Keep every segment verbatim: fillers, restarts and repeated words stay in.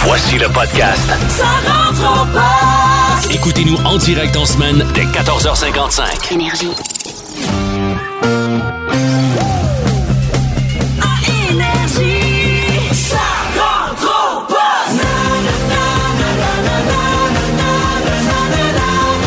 Voici le podcast. Ça rentre au poste. Écoutez-nous en direct en semaine dès quatorze heures cinquante-cinq. Énergie. À Énergie, ça rentre au poste. Na, na, na, na, na, na, na, na,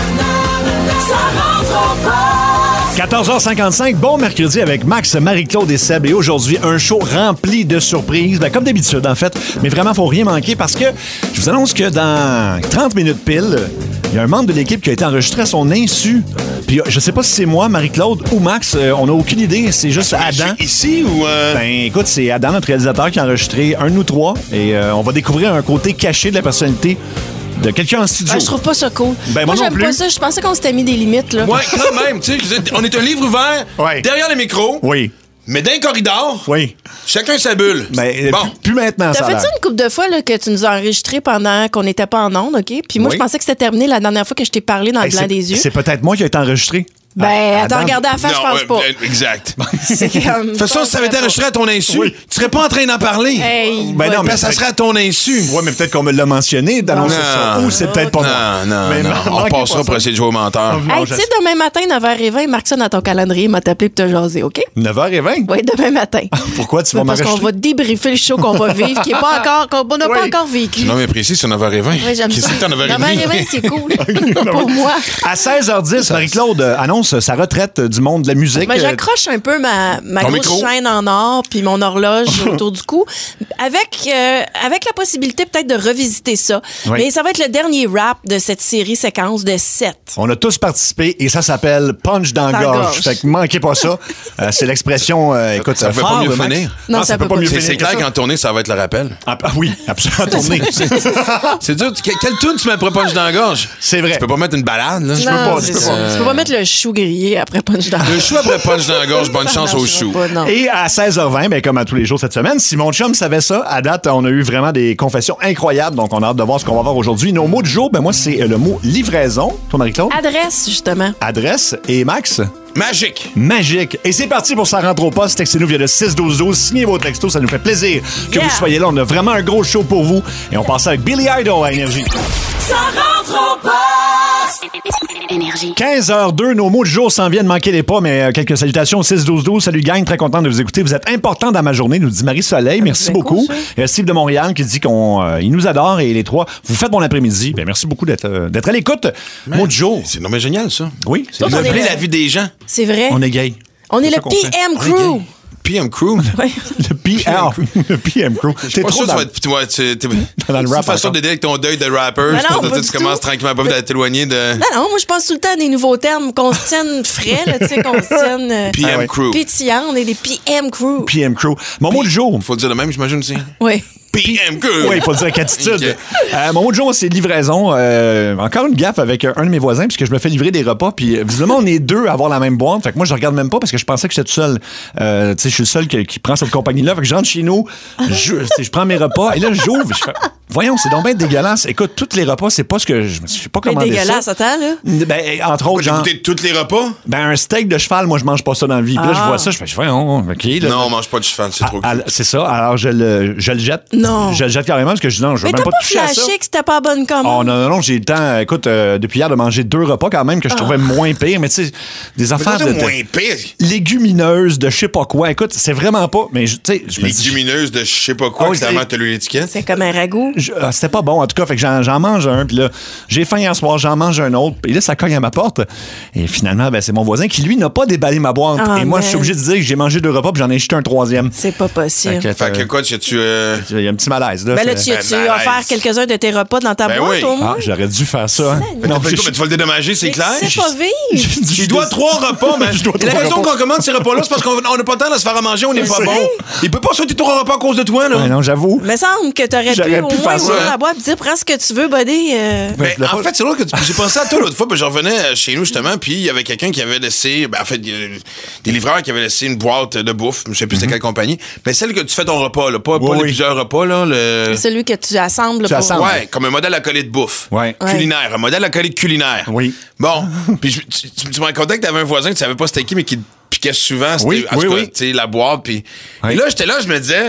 na, na, na, ça rentre au poste. quatorze heures cinquante-cinq, bon mercredi avec Max, Marie-Claude et Seb. Et aujourd'hui, un show rempli de surprises. Ben, comme d'habitude, en fait. Mais vraiment, faut rien manquer parce que je vous annonce que dans trente minutes pile, il y a un membre de l'équipe qui a été enregistré à son insu. Puis je sais pas si c'est moi, Marie-Claude ou Max. euh, on n'a aucune idée. C'est juste Adam. Ici ou... Euh... Ben écoute, c'est Adam, notre réalisateur, qui a enregistré un de nous trois. Et euh, on va découvrir un côté caché de la personnalité de quelqu'un en studio. Ah, je trouve pas ça cool. Ben, moi moi, non j'aime plus. pas ça. Je pensais qu'on s'était mis des limites, là. Ouais, quand même. Tu sais, vous êtes- on est un livre ouvert, Ouais. derrière les micros, Oui, mais dans un corridor, oui. chacun sa bulle. Ben, euh, bon. plus, plus maintenant, T'as ça a fait l'air. ça une couple de fois là, que tu nous as enregistré pendant qu'on n'était pas en ondes, OK? Puis moi, Oui. je pensais que c'était terminé la dernière fois que je t'ai parlé dans Hey, le blanc c'est- des yeux. C'est peut-être moi qui a été enregistré. Ben, Ah, attends, Adam- regardez la face, je pense ouais, pas. euh, exact. De C'est comme... toute façon, si ça avait été enregistré à ton insu, Oui. tu serais pas en train d'en parler. Hey, Ben va- non, mais ça serait à ton insu. Ouais, mais peut-être qu'on me l'a mentionné d'annoncer Non. ça. Ou c'est peut-être pas moi. Non, non, Mais non. man- On manquez passera pas pour ça. essayer de jouer au menteur. Non, Hey, je- tu sais, demain matin, neuf heures vingt, marque ça dans ton calendrier, m'a t'appelé pour te jaser, OK? neuf heures vingt? Oui, demain matin. Pourquoi tu vas Parce qu'on m'enregistrer? va débriefer le show qu'on va vivre, qui est pas encore, qu'on n'a Oui. pas encore vécu. Non, mais précis, c'est neuf heures vingt. Oui, j'aime Qu'est-ce ça. que t'as, neuf heures vingt? neuf heures vingt, c'est cool. Pour moi. À seize heures dix, Marie-Claude euh, annonce sa retraite du monde de la musique. Ben, Euh, j'accroche un peu ma, ma Ton grosse micro. chaîne en or puis mon horloge autour du cou avec, euh, avec la possibilité peut-être de revisiter ça. Oui. Mais ça va être le dernier rap de cette série séquence de sept. On a tous participé et ça s'appelle Punch dans la Dans la gorge. gorge. Fait que manquez pas ça. Euh, c'est l'expression, euh, écoute, Ça peut phare, pas mieux le Max. finir. Non, Ah, ça peut pas mieux mieux C'est finir c'est que clair ça. qu'en tournée, ça va être le rappel. Ah, ah oui, absolument. tourner. C'est dur. Que- Quelle tune tu mets après Punch dans la gorge? C'est vrai. Tu peux pas mettre une balade, là? peux Non, pas, c'est je peux ça. pas. Tu peux pas mettre le chou grillé après punch dans Le chou après Punch dans la gorge, bonne Ça chance au marchera chou. pas, non. Et à seize heures vingt, ben, comme à tous les jours cette semaine, si mon chum savait ça, à date, on a eu vraiment des confessions incroyables. Donc, on a hâte de voir ce qu'on va voir aujourd'hui. Nos mots du jour, ben, moi, c'est euh, le mot livraison. Toi, Marie-Claude? Adresse, justement. Adresse. Et Max? Magique. Magique. Et c'est parti pour Ça rentre au poste. Textez-nous via le six douze douze. Signez vos textos. Ça nous fait plaisir que Yeah. vous soyez là. On a vraiment un gros show pour vous. Et on passe avec Billy Idol à Énergie. Ça rentre au poste. Énergie. quinze heures deux, nos mots du jour s'en viennent, manquez les pas, mais euh, quelques salutations au six douze douze. Salut gang, très content de vous écouter. Vous êtes important dans ma journée, nous dit Marie-Soleil. Merci c'est beaucoup. cool, ça. Il y a Steve de Montréal qui dit qu'on euh, il nous adore et les trois, vous faites bon après-midi. Ben, merci beaucoup d'être euh, d'être à l'écoute. Mot du jour. C'est non mais génial, ça. Oui, c'est Toi, on est- Meubler la vie des gens. C'est vrai. on est gay. On est C'est ça le qu'on fait. P M On est Crew. gay. P M Crew. Ouais. Le P M. Le P M Crew. Je suis T'es pas trop sûr que dans... tu vas être. Tu vois, tu- t'es- Dans le c'est rap une façon encore. d'aider avec ton deuil de rapper. Mais C'est non, pas pas tu du tu commences tout. tranquillement pas vite à t'éloigner de Non, non, moi, je pense tout le temps à des nouveaux termes, qu'on se tienne frais, là, tu sais, qu'on se tienne euh, P M Ah ouais. Crew. pétillant. On est des P M Crew. P M Crew. Mon mot du jour. Faut le dire le même, j'imagine aussi. Oui. P M Crew. Oui, il faut le dire avec attitude. Ok. Euh, mon mot de jour, c'est livraison. Euh, encore une gaffe avec euh, un de mes voisins, puisque je me fais livrer des repas. Puis euh, visiblement, on est deux à avoir la même boîte. Fait que moi, je regarde même pas parce que je pensais que j'étais tout seul. Euh, tu sais, je suis le seul qui, qui prend cette compagnie-là. Fait que je rentre chez nous, je, tu sais, je prends mes repas et là, j'ouvre. Je fais, voyons, c'est donc bien dégueulasse. Écoute, tous les repas, c'est pas ce que je, je sais pas C'est comment dégueulasse, ça. attends, là. Ben, entre autres, J'ai genre, goûté tous les repas. ben, un steak de cheval, moi, je mange pas ça dans la vie. Puis là, je Ah. vois ça, je fais, voyons, OK. Là, Non, on mange pas de cheval, c'est trop Ah, cool. ah, c'est ça. Alors, je le, je le jette. Non. Je le jette carrément parce que je dis non, je veux Mais même t'as pas pas toucher à ça. flashé que c'était pas la bonne commande. Oh non, non, non, j'ai le temps, écoute, euh, depuis hier, de manger deux repas quand même que je trouvais moins pire, mais tu sais, des affaires de, C'est de moins pire. légumineuses, de je sais pas quoi. Écoute, c'est vraiment pas, mais je- tu sais, je me Les dis... légumineuses de je sais pas Ah quoi, oui, qui avant c'est- t'as lu l'étiquette. C'est comme un ragoût. je- ah, c'était pas bon, en tout cas, fait que j'en, j'en mange un, puis là, j'ai faim hier soir, j'en mange un autre, et là, ça cogne à ma porte. Et finalement, ben, c'est mon voisin qui, lui, n'a pas déballé ma boîte. Ah, et moi, je suis man. obligé de dire que j'ai mangé deux repas, puis j'en ai jeté un troisième. C'est pas possible. Fait que, Fait que euh, quoi, tu tu euh, il y a un petit malaise, là. Ben là, C'est- tu as-tu Ben, ben, offert quelques-uns de tes repas dans ta Ben boîte, oui. au moins? Ah, j'aurais dû faire ça. hein. Non, Non, tu je- vas le dédommager, c'est Mais clair. C'est pas vivre. Tu dois trois repas, man. Je dois Et la trois raison repas. qu'on commande ces repas-là, c'est parce qu'on n'a pas le temps de se faire à manger, on n'est pas sais. bon. Il peut pas sauter trois repas à cause de toi, là. Ouais, non, j'avoue. Il me semble que t'aurais pu J'aurais au pu moins faire ça. ouvrir la boîte et dire prends ce que tu veux, buddy. euh. Ben, je l'ai en pas- fait, c'est drôle que tu- j'ai pensé à toi l'autre fois, puis je revenais chez nous justement, puis il y avait quelqu'un qui avait laissé, ben, en fait, il y a des livreurs qui avaient laissé une boîte de bouffe, je sais plus c'était quelle compagnie, mais celle que tu fais ton repas, là, pas, pas Oui, les oui. plusieurs repas, là, le... Celui que tu assembles. Tu pour- assembles. Ouais, comme un modèle accolé de bouffe. Ouais. Culinaire, un modèle accolé de culinaire. Oui. Bon, puis je- tu, tu, tu me racontais que t'avais un voisin que tu savais pas c'était qui, mais qui te piquait souvent, c'était, Oui, en tout oui, cas, oui. tu sais, la boîte, puis... Oui. Et là, j'étais là, je me disais...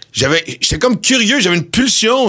j'avais, j'étais comme curieux, j'avais une pulsion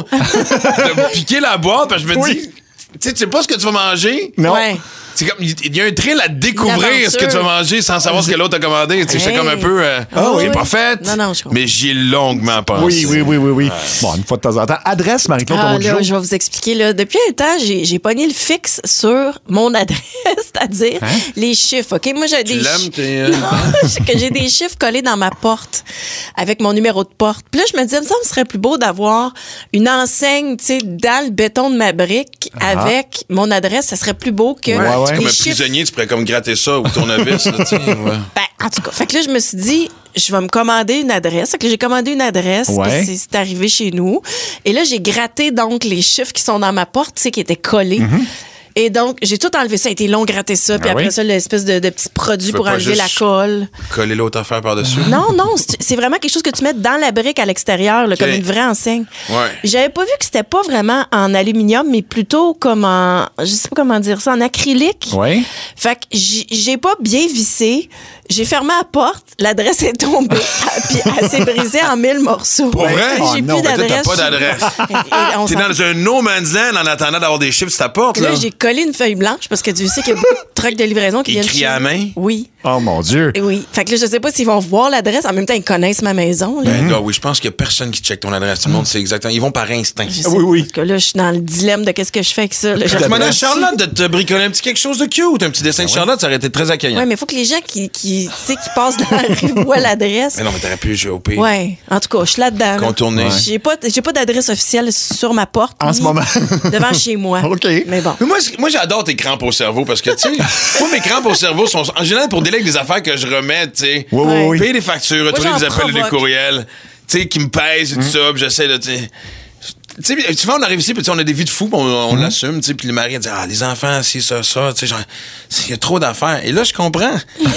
de piquer la boîte, parce que je me Oui. dis, tu sais, tu sais pas ce que tu vas manger. Non. Ouais. C'est comme, il y a un thrill à découvrir Une ce que tu vas aventure. manger sans savoir ce que l'autre a commandé. Tu sais, j'étais Hey. comme un peu, euh, Ah j'ai oui. pas fait. Non, non, je comprends. mais j'y ai longuement pensé. Oui, oui, oui, oui, oui. Bon, une fois de temps en temps. Adresse, Marie-Claude, Ah, ton autre là, jour. je vais vous expliquer. Là. Depuis un temps, j'ai, j'ai pogné le fixe sur mon adresse, c'est-à-dire les chiffres. OK? Moi, j'ai des l'aimes, chi- t'es, euh, Non, que j'ai des chiffres collés dans ma porte avec mon numéro de porte. Puis là, je me disais, il me semble que ce serait plus beau d'avoir une enseigne, tu sais, dans le béton de ma brique avec mon adresse. Ça serait plus beau que Ouais, ouais. C'est comme les un chiffres. prisonnier, tu pourrais comme gratter ça ou tournevis. là, tu sais, ouais. Ben, en tout cas, fait que là, je me suis dit, je vais me commander une adresse. Fait que j'ai commandé une adresse, Ouais. puis c'est, c'est arrivé chez nous. Et là, j'ai gratté donc les chiffres qui sont dans ma porte, tu sais, qui étaient collés. Et donc, j'ai tout enlevé ça. Ça a été long gratter ça. Puis Ah après oui? ça, l'espèce de, de petit produit Tu peux pour pas enlever la juste- colle. Coller l'autre affaire par-dessus. Non, non, c'est, c'est vraiment quelque chose que tu mets dans la brique à l'extérieur, là, Ok. comme une vraie enseigne. Ouais. J'avais pas vu que c'était pas vraiment en aluminium, mais plutôt comme en, je sais pas comment dire ça, en acrylique. Oui. Fait que j'ai j'ai pas bien vissé. J'ai fermé la porte, l'adresse est tombée, puis elle s'est brisée en mille morceaux. Pour vrai? J'ai Oh plus non, mais toi, d'adresse. t'as pas d'adresse. Et- et on T'es s'en- dans un no man's land en attendant d'avoir des chiffres sur ta porte, là. Là, j'ai collé une feuille blanche parce que tu sais qu'il y a beaucoup de trucks de livraison qui viennent Écrit chez à la nous. main? Oui. Oh, mon Dieu. Et oui. Fait que là, je sais pas s'ils vont voir l'adresse. En même temps, ils connaissent ma maison. Là. Ben là, oui, je pense qu'il y a personne qui check ton adresse. Tout le monde sait exactement. Ils vont par instinct. Je sais Oui, oui. Parce que là, je suis dans le dilemme de qu'est-ce que je fais avec ça. Là. Je- Je demandais à Charlotte de te bricoler un petit quelque chose de cute, un petit dessin de Charlotte, ça aurait été très accueillant. Ouais, mais il faut que les gens qui, qui, tu sais, qui passent dans la rue voient l'adresse. Mais non, mais t'aurais pu jouer au pire. Ouais. En tout cas, je suis là-dedans. là. Contourner. Ouais. J'ai pas, j'ai pas d'adresse officielle sur ma porte. En ce ni moment. devant chez moi. OK. Mais bon. Mais moi, c- moi j'adore tes crampes au cerveau parce que, tu sais, moi, mes crampes au cerveau sont en général pour délai des affaires que je remets, tu sais. Oui, oui, oui. Payer des factures, retourner j'en des appels et des provoque. courriels, tu sais, qui me pèsent et tout ça, puis j'essaie de, tu sais. Tu sais, souvent, on arrive ici, puis tu sais, on a des vies de fous, puis on, on l'assume, tu sais, puis le mari, il dit, ah, les enfants, si, ça, ça, tu sais, genre, il y a trop d'affaires. Et là, je comprends.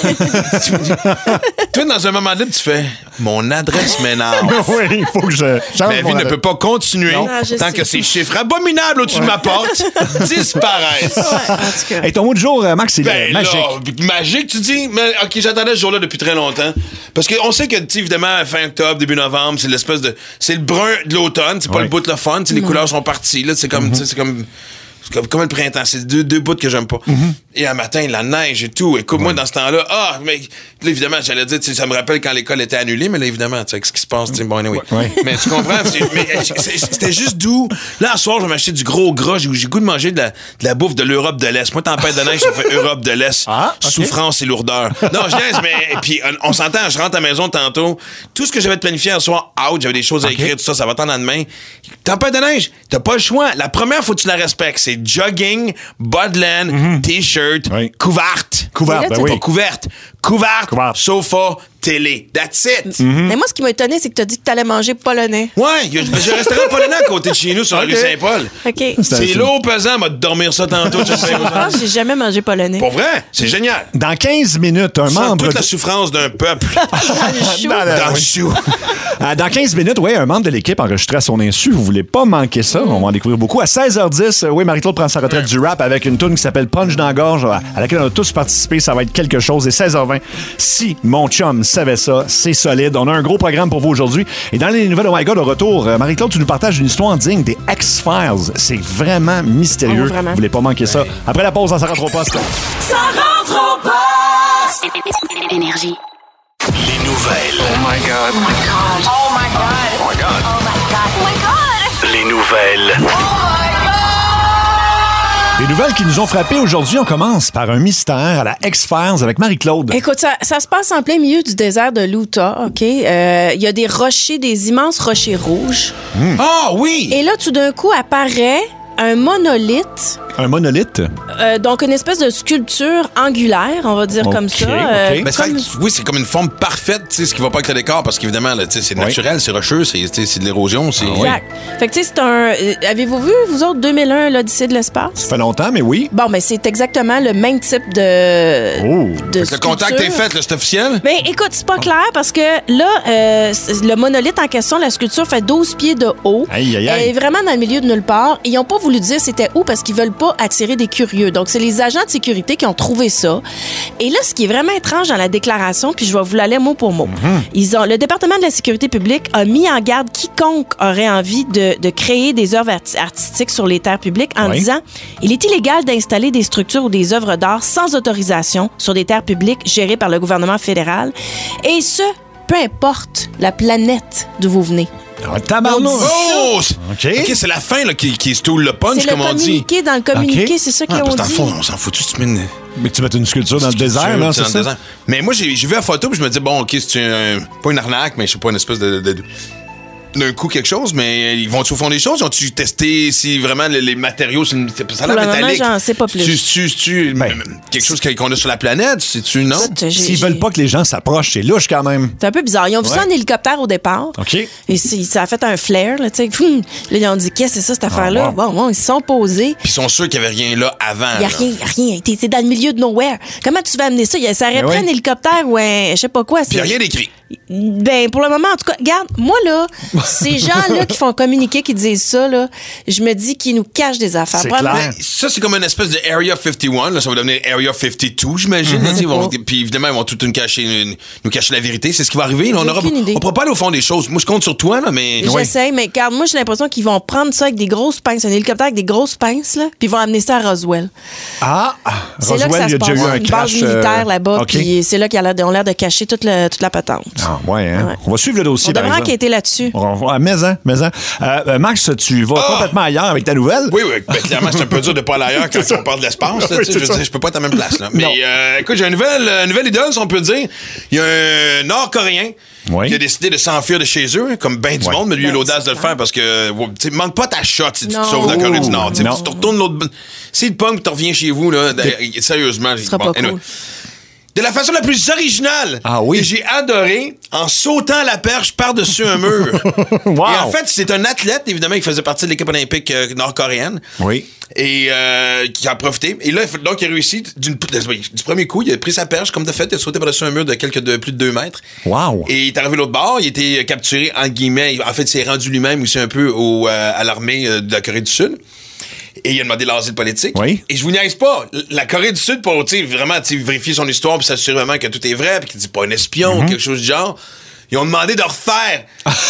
Toi, dans un moment donné, tu fais, mon adresse m'énerve. Oui, il faut que je change Ma mon vie ne adresse. peut pas continuer Non, je tant sais. que ces chiffres abominables au-dessus de ma porte disparaissent. Ouais, en tout cas. Hey, ton mot de jour, euh, Max, c'est Ben euh, magique. là, magique, tu dis. Mais OK, j'attendais ce jour-là depuis très longtemps. Parce qu'on sait que, tu sais, évidemment, fin octobre, début novembre, c'est l'espèce de. C'est le brun de l'automne, c'est pas Ouais. le bout de le fun, tu sais, les couleurs sont parties, là, c'est comme. tu sais, C'est comme. C'est comme, comme le printemps, c'est deux, deux bouts que j'aime pas. Et un matin, la neige et tout. Écoute, moi, dans ce temps-là, ah, mais là, évidemment, j'allais dire, tu sais, ça me rappelle quand l'école était annulée, mais là, évidemment, tu sais, avec ce qui se passe, tu sais, bon, anyway. Ouais. Mais tu comprends? c'est- mais, euh, c'est- C'était juste doux. Là, ce soir, je vais m'acheter du gros gras. J'ai j'ai le goût de manger de la, de la bouffe de l'Europe de l'Est. Moi, tempête de neige, ça fait Europe de l'Est. Ah, ok. Souffrance et lourdeur. Non, je niaise, mais. Et puis, on, on s'entend, je rentre à la maison tantôt. Tout ce que j'avais de planifié un soir, out, j'avais des choses à Ok. écrire, tout ça, ça va t'en demain. Tempête de neige, t'as pas le choix. La première, faut que tu la respectes. C'est jogging, Budland, t-shirt, Oui. couverte. Couverte, Et là, ben tu- oui. Pas couverte. Couverte, Couverte. sofa, télé. That's it. Mais moi, ce qui m'a étonné, c'est que tu as dit que tu allais manger polonais. Ouais, il y a- j'ai un restaurant polonais à côté de chez nous sur la Ok. rue Saint-Paul. OK. C'est c'est- lourd pesant, m'a dormir ça tantôt. je sais Je pas. pense que j'ai jamais mangé polonais. Pour vrai, c'est génial. Dans quinze minutes, un Tu sens membre... toute la de- souffrance d'un peuple Chou. Dans la- dans le oui. chou. Euh, Dans quinze minutes, oui, un membre de l'équipe enregistré à son insu. Vous voulez pas manquer ça. On va en découvrir beaucoup. À seize heures dix, euh, oui, Marie-Claude prend sa retraite du rap avec une tune qui s'appelle Punch dans la gorge, à à laquelle on a tous participé. Ça va être quelque chose. Et seize heures vingt, si mon chum savait ça, c'est solide. On a un gros programme pour vous aujourd'hui. Et dans les nouvelles Oh My God, au retour, euh, Marie-Claude, tu nous partages une histoire digne des X-Files. C'est vraiment mystérieux. Oh, vraiment. Vous voulez pas manquer ça. Après la pause, ça rentre au poste. Ça rentre au poste. Les Énergie. nouvelles. Oh my God. Oh my God. Oh my God. Oh my God. Oh my God. Oh my God. Les nouvelles. Les nouvelles qui nous ont frappés aujourd'hui, on commence par un mystère à la X-Files avec Marie-Claude. Écoute, ça, ça se passe en plein milieu du désert de l'Utah, OK? Euh, Il y a des rochers, des immenses rochers rouges. Ah oui! Et là, tout d'un coup, apparaît un monolithe, Un monolithe. euh, donc une espèce de sculpture angulaire, on va dire Ok, comme ça. ok. Ben, c'est comme- fait que, oui, c'est comme une forme parfaite, tu sais, ce qui va pas avec le décor, parce qu'évidemment, là, tu sais, c'est Oui. naturel, c'est rocheux, c'est, tu sais, c'est de l'érosion, c'est. Exact. Fait que, tu sais, c'est un. euh, Avez-vous vu, vous autres, deux mille un, l'Odyssée de l'espace? Ça fait longtemps, mais oui. Bon, mais c'est exactement le même type de. Oh. de Le contact est sculpture. fait, là, c'est officiel? Mais écoute, c'est pas clair parce que là, euh, c'est- le monolithe en question, la sculpture fait douze pieds de haut. Aïe, aïe, aïe. Elle est vraiment dans le milieu de nulle part. Ils n'ont pas voulu dire c'était où parce qu'ils veulent pas pas attirer des curieux. Donc, c'est les agents de sécurité qui ont trouvé ça. Et là, ce qui est vraiment étrange dans la déclaration, puis je vais vous la lire mot pour mot. Mm-hmm. Ils ont, le département de la sécurité publique a mis en garde quiconque aurait envie de, de créer des œuvres art- artistiques sur les terres publiques en oui. disant « Il est illégal d'installer des structures ou des œuvres d'art sans autorisation sur des terres publiques gérées par le gouvernement fédéral. Et ce, peu importe la planète d'où vous venez. » Ah, tabarnouche. Oh! c'est- OK. OK, c'est la fin là, qui, qui stoule le punch, C'est le comme on dit. communiqué. Dans le communiqué, OK. c'est ça Ah, qu'ils parce ont que dans le dit. fond, on s'en fout, tu mets une... Mais tu mets une sculpture dans le désert, là, c'est dans le ça? désert. Mais moi, j'ai, j'ai vu la photo, puis je me dis, bon, OK, c'est un, pas une arnaque, mais je sais pas, une espèce de... de, de d'un coup quelque chose, mais ils vont-tu au fond des choses? Ont-tu testé si vraiment les, les matériaux, c'est une, ça a Pour l'air le moment, métallique? j'en sais pas plus. Tu, tu, tu, Ben, quelque chose qu'on a sur la planète? C'est-tu, non? Écoute, j'ai- S'ils j'ai- veulent pas que les gens s'approchent, c'est louche quand même. C'est un peu bizarre. Ils ont vu Ouais. ça en hélicoptère au départ. OK. Et c'est- ça a fait un flare, là, tu sais. Hum. Là, ils ont dit, qu'est-ce que c'est ça, cette affaire-là? wow. Bon, bon, ils se sont posés. Puis ils sont sûrs qu'il y avait rien là avant. Il n'y a là. rien, y a rien. T'es, t'es dans le milieu de nowhere. Comment tu vas amener ça? Y a- Ça aurait Ben pris oui. un hélicoptère ou un, je sais pas quoi. Puis il n'y a c'est- rien d'écrit. Ben, pour le moment, en tout cas, regarde, moi, là, ces gens-là qui font communiquer, qui disent ça, là, je me dis qu'ils nous cachent des affaires. C'est Probablement- clair. Ça, c'est comme une espèce de Area cinquante et un. Là, ça va devenir Area cinquante-deux, j'imagine. Mhm. là, ils vont- pas. Puis évidemment, ils vont tout nous cacher, une- nous cacher la vérité. C'est ce qui va arriver. là. On J'ai aura, aucune idée. on pourra pas aller au fond des choses. Moi, je compte sur toi, là, mais... J'essaye, mais regarde, moi, j'ai l'impression qu'ils vont prendre ça avec des grosses pinces, un hélicoptère avec des grosses pinces, là, puis ils vont amener ça à Roswell. Ah, C'est là que Roswell, ça il y se a passe. déjà eu un Une crash. base militaire euh, là-bas, OK. puis c'est là qu'ils ont l'air de, ont l'air de cacher toute, le- toute la patente. Ah, ouais, hein? Ouais. On va suivre le dossier, On par devrait exemple. enquêter là-dessus. On va- mais hein, mais hein. Euh, euh, Max, tu vas Ah! complètement ailleurs avec ta nouvelle. Oui, oui. Ben, clairement, c'est un peu dur de pas aller ailleurs quand on parle de l'espace. là, Oui, tu sais, c'est je veux ça. dire, je peux pas être à la même place. Là. Mais Non. euh, écoute, j'ai une nouvelle, une nouvelle idole, si on peut dire. Il y a un Nord-Coréen Oui. qui a décidé de s'enfuir de chez eux, comme ben du Ouais. monde, mais lui, il a Ben, l'audace c'est de le faire parce que, ouais, tu sais, manque pas ta shot si tu te Non. sauves de la Corée du Nord. Tu sais, Non. tu te retournes l'autre. Si le punk, tu reviens chez vous, là, sérieusement. Ce sera pas cool. De la façon la plus originale. Ah oui? Et j'ai adoré en sautant la perche par-dessus un mur. Wow. Et en fait, c'est un athlète, évidemment, qui faisait partie de l'équipe olympique euh, nord-coréenne. Oui. Et euh, qui a profité. Et là, donc, il a réussi. D'une, du premier coup, il a pris sa perche, comme de fait, il a sauté par-dessus un mur de quelques de plus de deux mètres. Wow. Et il est arrivé de l'autre bord, il a été capturé, en guillemets. En fait, il s'est rendu lui-même aussi un peu au, euh, à l'armée euh, de la Corée du Sud. Et il a demandé l'asile politique. Oui. Et je vous niaise pas. La Corée du Sud, pour tu sais, vraiment tu sais, vérifier son histoire puis s'assurer vraiment que tout est vrai puis qu'il dit pas un espion Mm-hmm. ou quelque chose du genre. Ils ont demandé de refaire.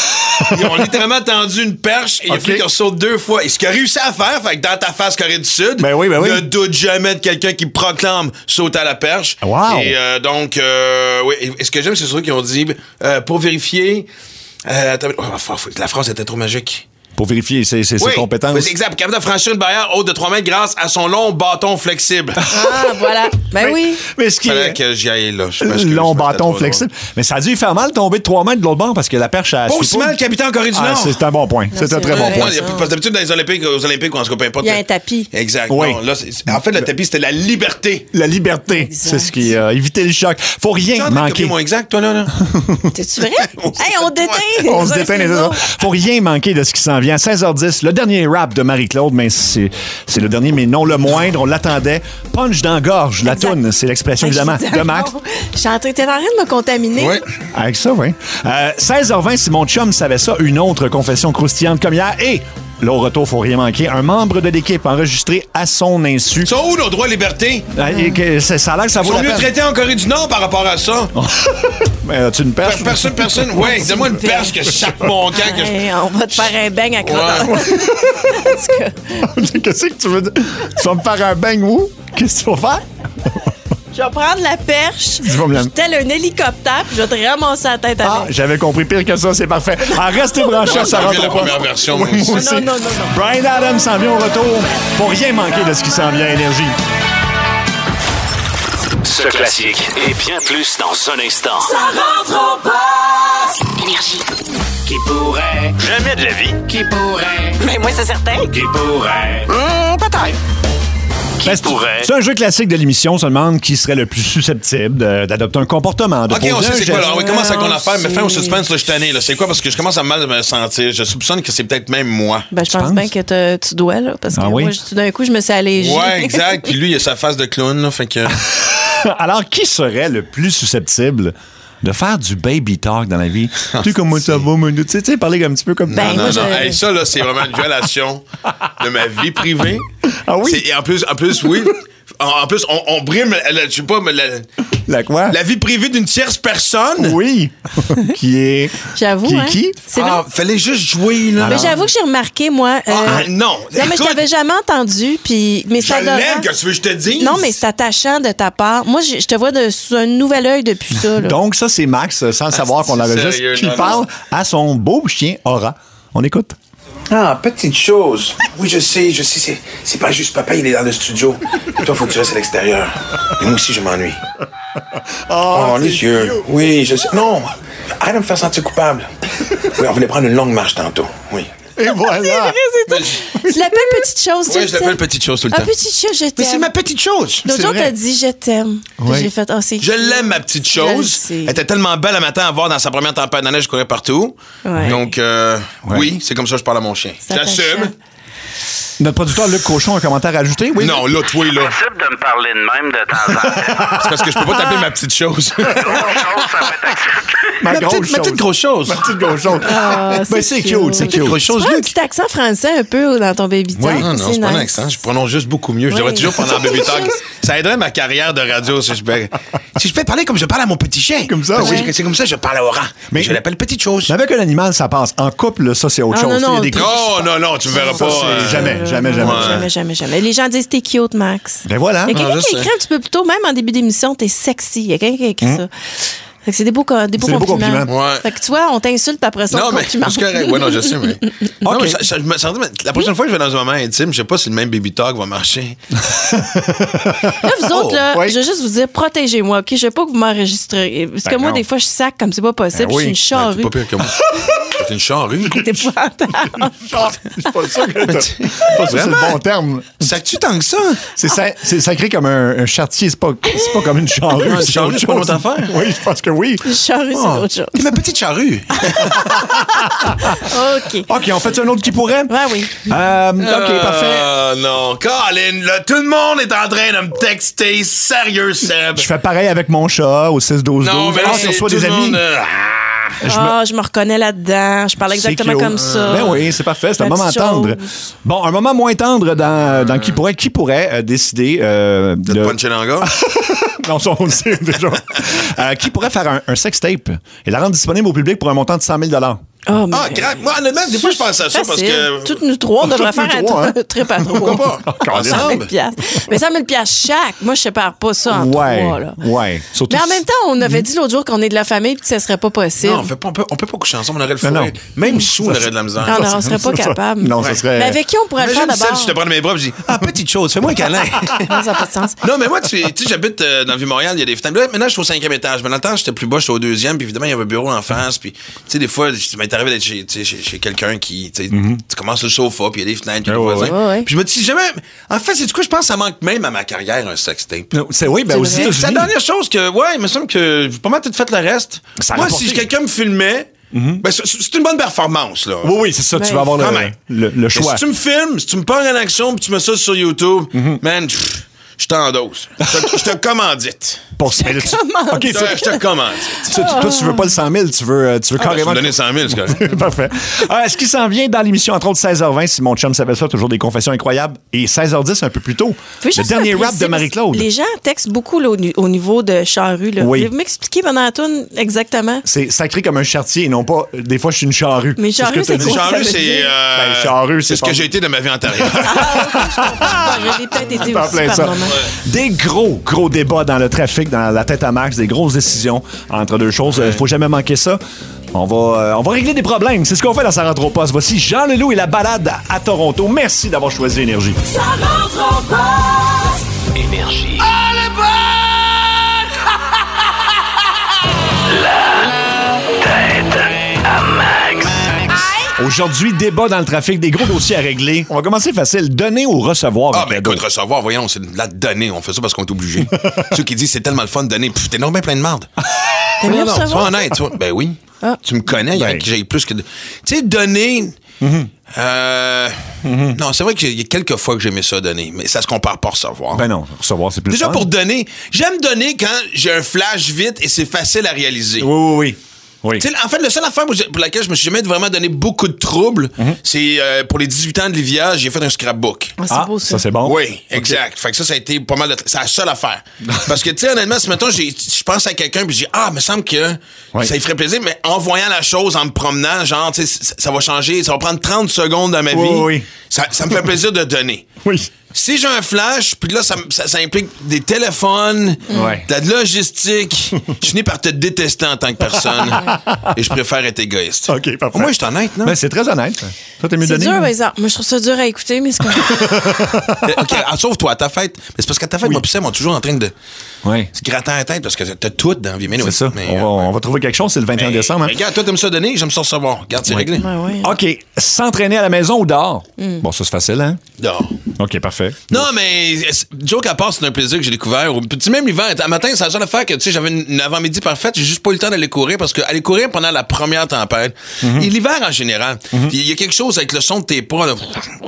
Ils ont littéralement tendu une perche et il a OK. fallu qu'il saute deux fois. Et ce qu'il a réussi à faire, fait que dans ta face Corée du Sud, Ben oui, ben oui. ne doute jamais de quelqu'un qui proclame sauter à la perche. Wow. Et euh, donc, euh, oui, et ce que j'aime, c'est sûr qu'ils ont dit, euh, pour vérifier... Euh, attends, oh, faut- faut- la phrase était trop magique. Pour vérifier ses, ses, ses Oui, compétences. c'est exact. Capable de franchir une barrière haute de trois mètres grâce à son long bâton flexible. Ah, voilà. Ben oui. Mais ce qui Fallait est que j'y aille là. Je m'excuse, long c'était bâton trop flexible. Mais ça a dû lui faire mal de tomber de trois mètres de l'autre bord parce que la perche a. drôle. Pas aussi mal qu'habitant en Corée du Ah, Nord. c'est un bon point. C'est un c'est très vrai. bon Ouais, point. il y a- parce que d'habitude, dans les Olympiques, aux Olympiques, en tout cas, peu importe. Il y a un tapis. Exact. Oui. Non, là, c'est- en fait, le tapis, c'était la liberté. La liberté, Exact. c'est ce qui a évité le choc. Faut Tu es rien en train de manquer. copier mon exact, toi, là? là? T'es-tu vrai? Hey, on déteint. On se les déteint les uns deux. sur autres. Faut rien manquer de ce qui s'en vient. À seize heures dix, le dernier rap de Marie-Claude, mais c'est, c'est le dernier, mais non le moindre. On l'attendait. Punch dans la gorge. La Exact. toune, c'est l'expression, évidemment, Hey, de Max. Je suis en train, t'es en train de me contaminer. Oui. Avec ça, oui. Euh, seize heures vingt, si mon chum savait ça, une autre confession croustillante comme hier. Et, là, au retour, faut rien manquer, un membre de l'équipe enregistré à son insu. Ils sont où nos droits et libertés? Euh, et que c'est- ça a l'air que ça Ils vaut sont la mieux peine. traités en Corée du Nord par rapport à ça. Mais as-tu une perche? Per- Personne, personne. Ouais, donne-moi une perche que je chaque mon camp. Que je... Hey, on va te faire un beigne à crotte. Ouais. En tout cas, Qu'est-ce que tu veux dire? Tu vas me faire un bang où? Qu'est-ce que tu vas faire? je vais prendre la perche, vas me la- tel un hélicoptère, puis je vais te ramasser la tête Ah, avec. j'avais compris pire que ça, c'est parfait. Ah, restez branchés, Moi, ça j'ai rentre vu la au poste. première version, Oui, moi aussi. moi aussi. Non, non, non, non. Bryan Adams s'en vient au retour. Faut rien manquer de ce qui s'en vient à Énergie. Ce classique et bien plus dans un instant. Ça rentre au poste. Énergie. Qui pourrait jamais de la vie. Qui pourrait. Mais moi, c'est certain. Qui pourrait. Hmm, peut-être. Qui Ben, c'est- pourrait. C'est un jeu classique de l'émission. On se demande qui serait le plus susceptible de- d'adopter un comportement. De OK, on poser sait un c'est quoi, geste. là. On commence avec on ton affaire, mais sait. fin au suspense, là, je suis tanné, là. C'est quoi? Parce que je commence à mal me sentir. Je soupçonne que c'est peut-être même moi. Ben, je pense penses? bien que te- tu dois, là, parce que Ah oui? moi, je- tout d'un coup, je me suis allégée. Ouais, exact. Puis lui, il a sa face de clown, là. Fait que. Alors, qui serait le plus susceptible de faire du baby talk dans la vie. Tu sais comment ça va, Manu? Tu sais, parler un petit peu comme... Ben, non, moi, non, je- non. Hey, ça, là, c'est vraiment une violation de ma vie privée. Ah oui? C'est- Et en plus, en plus, oui. En, en plus, on, on brime, la- la- je sais pas, mais la, La quoi? la vie privée d'une tierce personne. Oui. Qui est... J'avoue, Qui est hein? qui? C'est Ah, vrai. fallait juste jouer, là. Mais j'avoue que j'ai remarqué, moi. euh, Ah, non. Non, mais je Écoute, t'avais jamais entendu, puis mais je c'est adorant. l'aime, que tu veux que je te dise? Non, mais c'est attachant de ta part. Moi, je je te vois de, sous un nouvel œil depuis ça. Là. Donc, ça, c'est Max, euh, sans le savoir qu'on l'enregistre, sérieux, qui non, parle non. à son beau chien Aura. On écoute. Ah, petite chose. Oui, je sais, je sais, c'est, c'est pas juste papa, il est dans le studio. Toi, faut que tu restes à l'extérieur. Et moi aussi, je m'ennuie. Oh, les yeux. Oui, je sais. Non, arrête de me faire sentir coupable. Oui, on voulait prendre une longue marche tantôt. Oui. Et voilà. C'est tout. Tu l'appelles petite chose, tu Oui, je l'appelle petite chose tout le Ah, temps. petite chose, je Mais c'est t'aime. ma petite chose. L'autre C'est jour, vrai. t'as dit je t'aime. Puis Oui. J'ai fait, oh, c'est Je cute. l'aime, ma petite Je le chose. sais. Elle était tellement belle à matin à voir dans sa première tempête de neige, je courais partout. Ouais. Donc, euh, Ouais. oui, c'est comme ça que je parle à mon chien. C'est J'assume. attachant. Notre producteur Luc Cochon a un commentaire à ajouter. Oui. Non, là, toi, là. Possible de me parler de même de temps en temps. C'est parce que je peux pas t'appeler ma petite chose. Grosse chose, ça va être accepté. Ma, Ma grosse petite- ma chose. petite grosse chose. Ma petite grosse chose. Ah, Ben, c'est c'est cute. cute, c'est cute. Grosse chose, Tu prends un Luc. petit accent français un peu dans ton baby talk. Non, non, c'est pas un accent. Je prononce juste beaucoup mieux. Je Oui. devrais toujours prendre un baby talk. Ça aiderait ma carrière de radio si je peux. Si je peux parler comme je parle à mon petit chien. Comme ça, Parce que oui. C'est comme ça que je parle à Aura. Mais Mais- je l'appelle petite chose. Mais avec un animal, ça passe. En couple, là, ça, c'est autre Ah, chose. non, Il y a des non. coups- Oh, non, non, tu me verras Ça, pas. c'est euh, jamais, jamais, jamais. Ouais. Jamais, jamais, jamais. Les gens disent t'es cute, Max. Ben voilà. Il y a quelqu'un Ah, je qui a sais. écrit un petit peu plus tôt, même en début d'émission, t'es sexy. Il y a quelqu'un qui a écrit ça. Fait que c'est des beaux, co- des beaux C'est des beaux compliments. compliments. Ouais. Fait que tu vois, on t'insulte puis après ça, Non, on mais compliment. c'est correct. Ouais, non, je sais, mais. Non, Ok. mais ça- ça- je me sens- la prochaine fois que je vais dans un moment intime, je sais pas si le même baby talk va marcher. Là, vous autres, là, oui. je veux juste vous dire, protégez-moi, OK? Je veux pas que vous m'enregistrez. Parce que Ben moi, non. des fois, je sac comme c'est pas possible. Ben oui. Je suis une Ben, charrue. T'es pas pire que moi. T'es une charrue. T'es épouvantable. Je suis pas sûr que t'as- pas sûr que c'est le Vraiment? bon terme. Sacs-tu tant que ça? C'est sa- c'est sacré comme un, un chartier, c'est pas, c'est pas comme une charrue. Une c'est charrue, autre c'est pas chose. notre affaire? Oui, je pense que oui. Une charrue, c'est autre chose. T'es ma petite charrue. OK. OK, on fait un autre qui pourrait? Ouais, oui. Euh, OK, parfait. Ah non, Colin, là, tout le monde est en train de me texter. Sérieux, Seb. Je fais pareil avec mon chat au six douze douze. Non, mais là, Ah, c'est sur soit tout des le amis. monde, euh, Ah, je me reconnais là-dedans. Je parle exactement C'est cute. comme ça. Ben oui, c'est parfait. C'est un Ma moment petite tendre. chose. Bon, un moment moins tendre dans, dans qui pourrait, qui pourrait euh, décider euh, de te puncher dans le gars. Non, ça, on le sait déjà. Euh, qui pourrait faire un, un sextape et la rendre disponible au public pour un montant de cent mille. Oh, mais- Ah, grave. Moi, honnêtement, des fois, je pense à ça parce Facile. que. Toutes nous trois, on devrait Toutes faire nous trois, un hein? tr- trip à trois. Pourquoi pas? cent mille piastres. Mais cent mille piastres chaque. Moi, je sépare pas ça en Ouais, trois. Là. ouais. Surtout Mais en même temps, on avait dit l'autre jour qu'on est de la famille et que ça serait pas possible. Non, on, fait pas, on, peut, on peut pas coucher ensemble, on aurait le Non, fourré. non. Même sous, on aurait de la misère. Non, non, on serait pas Ça, ça- capable. Non, ça Ouais. serait. Mais avec qui on pourrait le faire Imagine, Seb, d'abord? si je te prends de mes bras et je dis Ah, petite chose, fais-moi un câlin. Non, ça n'a pas de sens. Non, mais moi, tu sais, tu sais, j'habite euh, dans le Vieux-Montréal, il y a des fenêtres. Là, maintenant, je suis au cinquième étage. Mais dans le temps, j'étais plus bas, j'étais au deuxième. Puis évidemment, il y avait un bureau en face. Puis, tu sais, des fois, ça m'est arrivé d'être chez, tu sais, chez, chez quelqu'un qui, tu sais, tu commences le sofa, puis il y a des fenêtres, il y a des Ouais, voisins. ouais, ouais. Puis je me dis, si jamais. En fait, c'est du coup, je pense que ça manque même à ma carrière, un sextape. Non, c'est oui, ben C'est aussi. vrai. C'est la dernière chose que, ouais, il me semble que j'ai pas mal tout fait le reste. Ça a Moi, rapporté. si quelqu'un me filmait, ben, c'est c'est une bonne performance, là. Oui, oui, c'est ça. Tu Ben, vas avoir le, quand même. le, le Mais choix. si tu me filmes, si tu me pognes en action, puis tu mets ça sur YouTube, man, pff, je t'endosse. Je te- je te commandite. Pour ça. Mais là, tu- OK, Je tu, te- je te commandite. tu- toi, tu veux pas le cent mille, tu veux, euh, tu veux Ah, ben, tu carrément. me donner cent mille, c'est correct. Parfait. Euh, ce qui s'en vient dans l'émission, entre autres, seize heures vingt, si mon chum savait ça, toujours des confessions incroyables. Et seize heures dix, un peu plus tôt, Faut le juste dernier préciser, rap de Marie-Claude. Les gens textent beaucoup là, au, nu- au niveau de charrue. Là. Oui. Pouvez-vous m'expliquer pendant la tourne exactement? C'est sacré comme un chartier et non pas, euh, des fois, je suis une charrue. Mais ce que charrue, t'as c'est dit. quoi? ça Charrue, veut c'est. dire? euh, Ben, charrue, c'est c'est ce que pas- j'ai été de ma vie antérieure. Ah, je l'ai peut-être été En aussi plein par ça. moment. Des gros, gros débats dans le trafic, dans la tête à Max, des grosses décisions entre deux choses. Il faut jamais manquer ça. On va, euh, on va régler des problèmes. C'est ce qu'on fait dans Sa rentre au poste. Voici Jean Leloup et la balade à Toronto. Merci d'avoir choisi Énergie. Ça rentre au poste. Énergie. Aujourd'hui, débat dans le trafic, des gros dossiers à régler. On va commencer facile. Donner ou recevoir Ah, un ben cadeau. écoute, recevoir, voyons, c'est de la donner. On fait ça parce qu'on est obligé. Ceux qui disent c'est tellement le fun de donner, pff, t'es normalement plein de marde. T'aimes mieux Non, non, recevoir? sois honnête. Sois- Ben oui. Ah. Tu me connais, il y a Ben. qui j'ai plus que. de- Tu sais, donner. Euh, mm-hmm. Non, c'est vrai qu'il y a quelques fois que j'ai aimé ça donner, mais ça se compare pas à recevoir. Ben non, recevoir, c'est plus Déjà, fun. pour donner, j'aime donner quand j'ai un flash vite et c'est facile à réaliser. Oui, oui, oui. Oui. Tu sais, en fait, la seule affaire pour laquelle je me suis jamais vraiment donné beaucoup de troubles, mm-hmm. c'est euh, pour les dix-huit ans de Livia, j'ai fait un scrapbook. Ah, c'est Ah, beau, ça. ça, c'est bon. Oui, exact. Fait que ça, ça a été pas mal de... C'est la seule affaire. Parce que, tu sais, honnêtement, si mettons, j'ai- je pense à quelqu'un puis je dis, ah, me semble que Oui. ça lui ferait plaisir, mais en voyant la chose, en me promenant, genre, tu sais, ça, ça va changer, ça va prendre trente secondes dans ma vie. Oui, oui. Ça, ça me fait plaisir de donner. Oui. Si j'ai un flash, puis là, ça, ça, ça implique des téléphones, Ouais. de la logistique, je finis par te détester en tant que personne. Et je préfère être égoïste. OK, parfait. Moi, je suis honnête, non? Ben, c'est très honnête. Toi, t'es mieux C'est donné. dur, hein? par exemple. Moi, je trouve ça dur à écouter, mais c'est comme... Euh, OK, ah, sauf toi, à ta fête. Mais c'est parce qu'à ta fête, moi pis Sam, on est toujours en train de Oui. se gratter la tête parce que t'as tout dans la vie. Mais C'est oui, ça. mais, on, va, euh, on va trouver quelque chose, c'est le vingt et un mais- décembre. hein. mais regarde, toi, t'aimes ça donner, j'aime ça recevoir. Regarde, c'est réglé. Ouais, ouais. OK. S'entraîner à la maison ou dehors? Bon, ça, c'est facile, hein? Dehors. OK, parfait. Non, mais c'est- joke à part, c'est un plaisir que j'ai découvert. Puis, tu sais, même l'hiver, un matin, c'est la genre d'affaire que, tu sais, j'avais une, une avant-midi parfaite, j'ai juste pas eu le temps d'aller courir parce que aller courir pendant la première tempête, et l'hiver en général, puis il y a quelque chose avec le son de tes pas, là,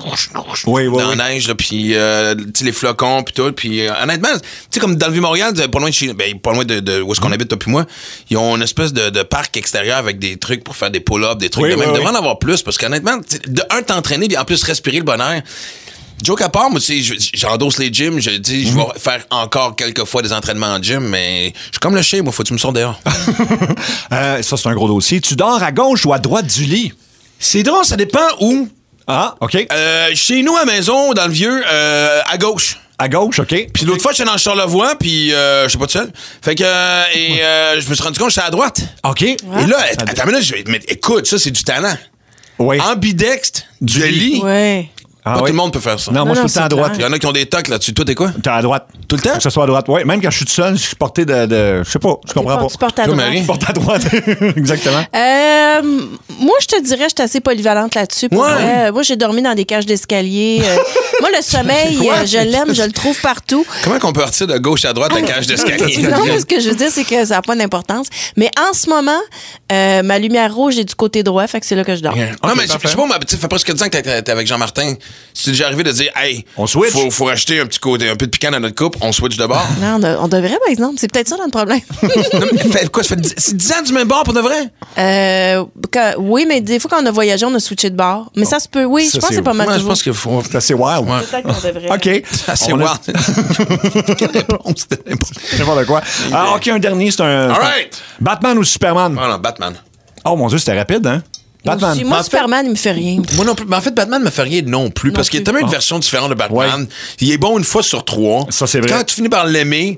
Oui, oui, dans oui. la neige, là, puis euh, tu sais, les flocons, puis tout, puis euh, honnêtement, tu sais, comme dans le Vieux-Montréal, pas loin de chez, ben, pas loin de, de où est-ce qu'on habite, toi puis moi, ils ont une espèce de, de parc extérieur avec des trucs pour faire des pull-ups, des trucs Oui, de même. oui, Il devrait oui. en avoir plus, parce qu'honnêtement, tu sais, de un, t'entraîner, puis en plus, respirer le bon air. Joke à part, moi, tu sais, je- j'endosse les gyms, je dis, je vais faire encore quelques fois des entraînements en gym, mais je suis comme le chien, moi, faut que tu me sortes dehors. Euh, ça, c'est un gros dossier. Tu dors à gauche ou à droite du lit? C'est drôle, ça dépend où. Ah, OK. Euh, chez nous, à la maison, dans le vieux, euh, à gauche. À gauche, OK. Puis l'autre fois, j'étais dans Charlevoix, puis euh, je sais pas tout seul. Fait que, euh, et euh, je me suis rendu compte que j'étais à droite. OK. Et là, attends une minute, je vais- mais écoute, ça, c'est du talent. Oui. Ambidextre, du lit. Ouais. Ah, Pas oui. tout le monde peut faire ça. Non, moi, Non, je suis tout le temps non, à droite. Il y en a qui ont des tocs là-dessus. Toi, t'es quoi? T'es à droite. Tout le temps? Faut que ce soit à droite. Oui, même quand je suis tout seul, je suis porté de. de- je sais pas, je comprends pas. Tu portes à Toi, droite. Marie? Je porte à droite. Exactement. Euh, moi, je te dirais, je suis assez polyvalente là-dessus. Pour Ouais. vrai. Moi, j'ai dormi dans des cages d'escalier. Euh, moi, le sommeil, Ouais. euh, je l'aime, je le trouve partout. Comment qu'on peut partir de gauche à droite à cage d'escalier? Non, mais ce que je veux dire, c'est que ça n'a pas d'importance. Mais en ce moment, euh, ma lumière rouge est du côté droit, fait que c'est là que je dors. non, Ok, mais je parfait. sais pas, mais ça fait presque dix ans que t'es t'es avec Jean-Martin. C'est déjà arrivé de dire, hey, On switch. Faut, faut rajouter un petit côté, un peu de piquant dans notre couple, on switch de bord. Non, on, de- on devrait, par exemple. C'est peut-être ça dans le problème. Non, mais fait quoi? Ça fait dix- c'est dix ans du même bord pour de vrai? Euh, quand- oui, mais des fois, quand on a voyagé, on a switché de bord. Mais ça se peut, oui. Ça, je pense que c'est- c'est pas mal Moi, je toujours. pense qu'il faut. C'est assez wild. Peut-être qu'on devrait. OK. C'est On a- wild. Quelle réponse? C'était n'importe N'importe quoi. Ah, OK, un dernier, c'est un. All c'est un- right. Batman ou Superman? Ah non, Batman. Oh mon Dieu, c'était rapide, hein? Batman. Aussi, moi, En fait- Superman, il me fait rien. Moi non plus. Mais en fait, Batman me fait rien non plus. parce qu'il y a plus. tellement une Ah. version différente de Batman. Ouais. Il est bon une fois sur trois. Ça, c'est vrai. Quand tu finis par l'aimer,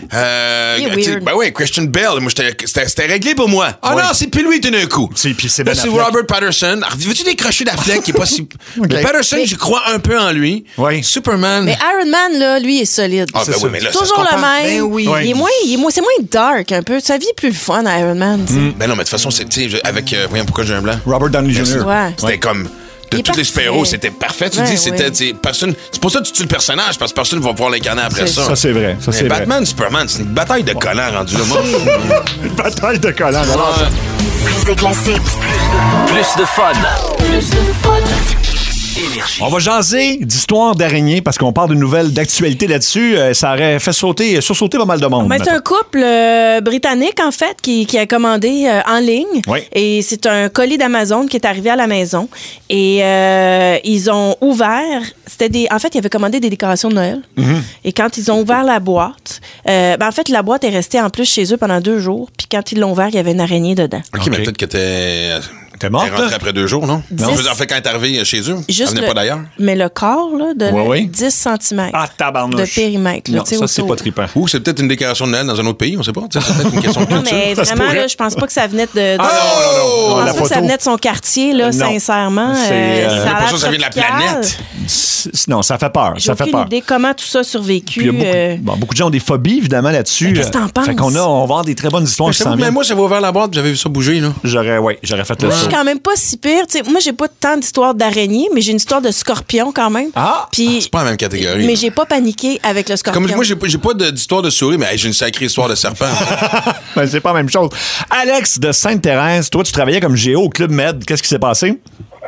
euh, Il est tu sais, weird. ben oui, Christian Bale, moi, j'étais- c'était c'était réglé pour moi. Ah Ouais. non, c'est plus lui tout d'un coup. C'est- puis c'est Là, Ben c'est Affleck. Robert Patterson. Alors, veux-tu décrocher d'Affleck qui est pas si. Mais Patterson, Mais- j'y crois un peu en lui. Oui. Superman. Mais Iron Man, là, lui, est solide. Ah, ben c'est oui, ça. mais là, ça se Toujours le comprend. même. Ben oui. Ouais. Il est moins, il est moins, c'est moins dark un peu. Sa vie est plus fun, Iron Man. tu sais. Ben non, mais de toute façon, c'est, tu sais, je- avec, euh, voyons pourquoi j'ai un blanc. Robert Downey Merci. junior Ouais. C'était comme. De Il est tous les parfait. super-héros, c'était parfait. Tu Ouais, dis, c'était. ouais. tu sais, personne. C'est pour ça que tu tues le personnage, parce que personne va pouvoir l'incarner après C'est ça. Ça, c'est vrai. Ça, Mais c'est vrai. Batman, Superman, c'est une bataille de collants rendu là. Moi, Une bataille de collants. Alors, ça- Plus de classiques. Plus de fun. Plus de fun. Énergie. On va jaser d'histoire d'araignées parce qu'on parle d'une nouvelle d'actualité là-dessus. Euh, ça aurait fait sauter, sursauter pas mal de monde. Ben, c'est un couple euh, britannique, en fait, qui, qui a commandé euh, en ligne. Oui. Et c'est un colis d'Amazon qui est arrivé à la maison. Et euh, ils ont ouvert. C'était des. En fait, ils avaient commandé des décorations de Noël. Mm-hmm. Et quand ils ont ouvert la boîte, euh, ben, en fait, la boîte est restée en plus chez eux pendant deux jours. Puis quand ils l'ont ouvert, il y avait une araignée dedans. OK, mais peut-être que t'es. T'es morte, Elle est rentrée là? après deux jours, non? Dix. Non, en fait, quand elle est arrivée chez eux, elle venait le- pas d'ailleurs. Mais le corps, là, de Ouais, oui. dix centimètres Ah, tabarnouche. de périmètre. là, Non, tu sais, ça, c'est autour. pas trippant. Ou c'est peut-être une déclaration de Noël dans un autre pays, on sait pas. Tu sais, C'est peut-être une question de Non, culture. mais Ça se vraiment, pourrait. là, je pense pas que ça venait de. de- Ah, non, non, non. Je La pense pas que ça photo. venait de son quartier, là, Non. sincèrement. C'est, euh, ça a C'est l'air pour ça que ça vient de la tropical. planète. C'est- Non, ça fait peur. J'ai Ça fait aucune peur. idée comment tout ça a Puis il survécu. y a beaucoup, euh, bon, beaucoup de gens ont des phobies, évidemment, là-dessus. Mais qu'est-ce que t'en penses? Fait qu'on a, on va avoir des très bonnes histoires qui Je s'en t'avoue, mais viennent. moi, j'avais ouvert la boîte, j'avais vu ça bouger, là. J'aurais, ouais, j'aurais fait le Je saut. suis quand même pas si pire. Tu sais, moi, j'ai pas tant d'histoires d'araignées, mais j'ai une histoire de scorpion quand même. Ah! Puis, C'est pas la même catégorie. mais là. j'ai pas paniqué avec le scorpion. Comme moi, j'ai pas, j'ai pas de- d'histoire de souris, mais hey, j'ai une sacrée histoire de serpent. Ben, c'est pas la même chose. Alex de Sainte-Thérèse, toi, tu travaillais comme géo au Club Med. Qu'est-ce qui s'est passé? Ouais,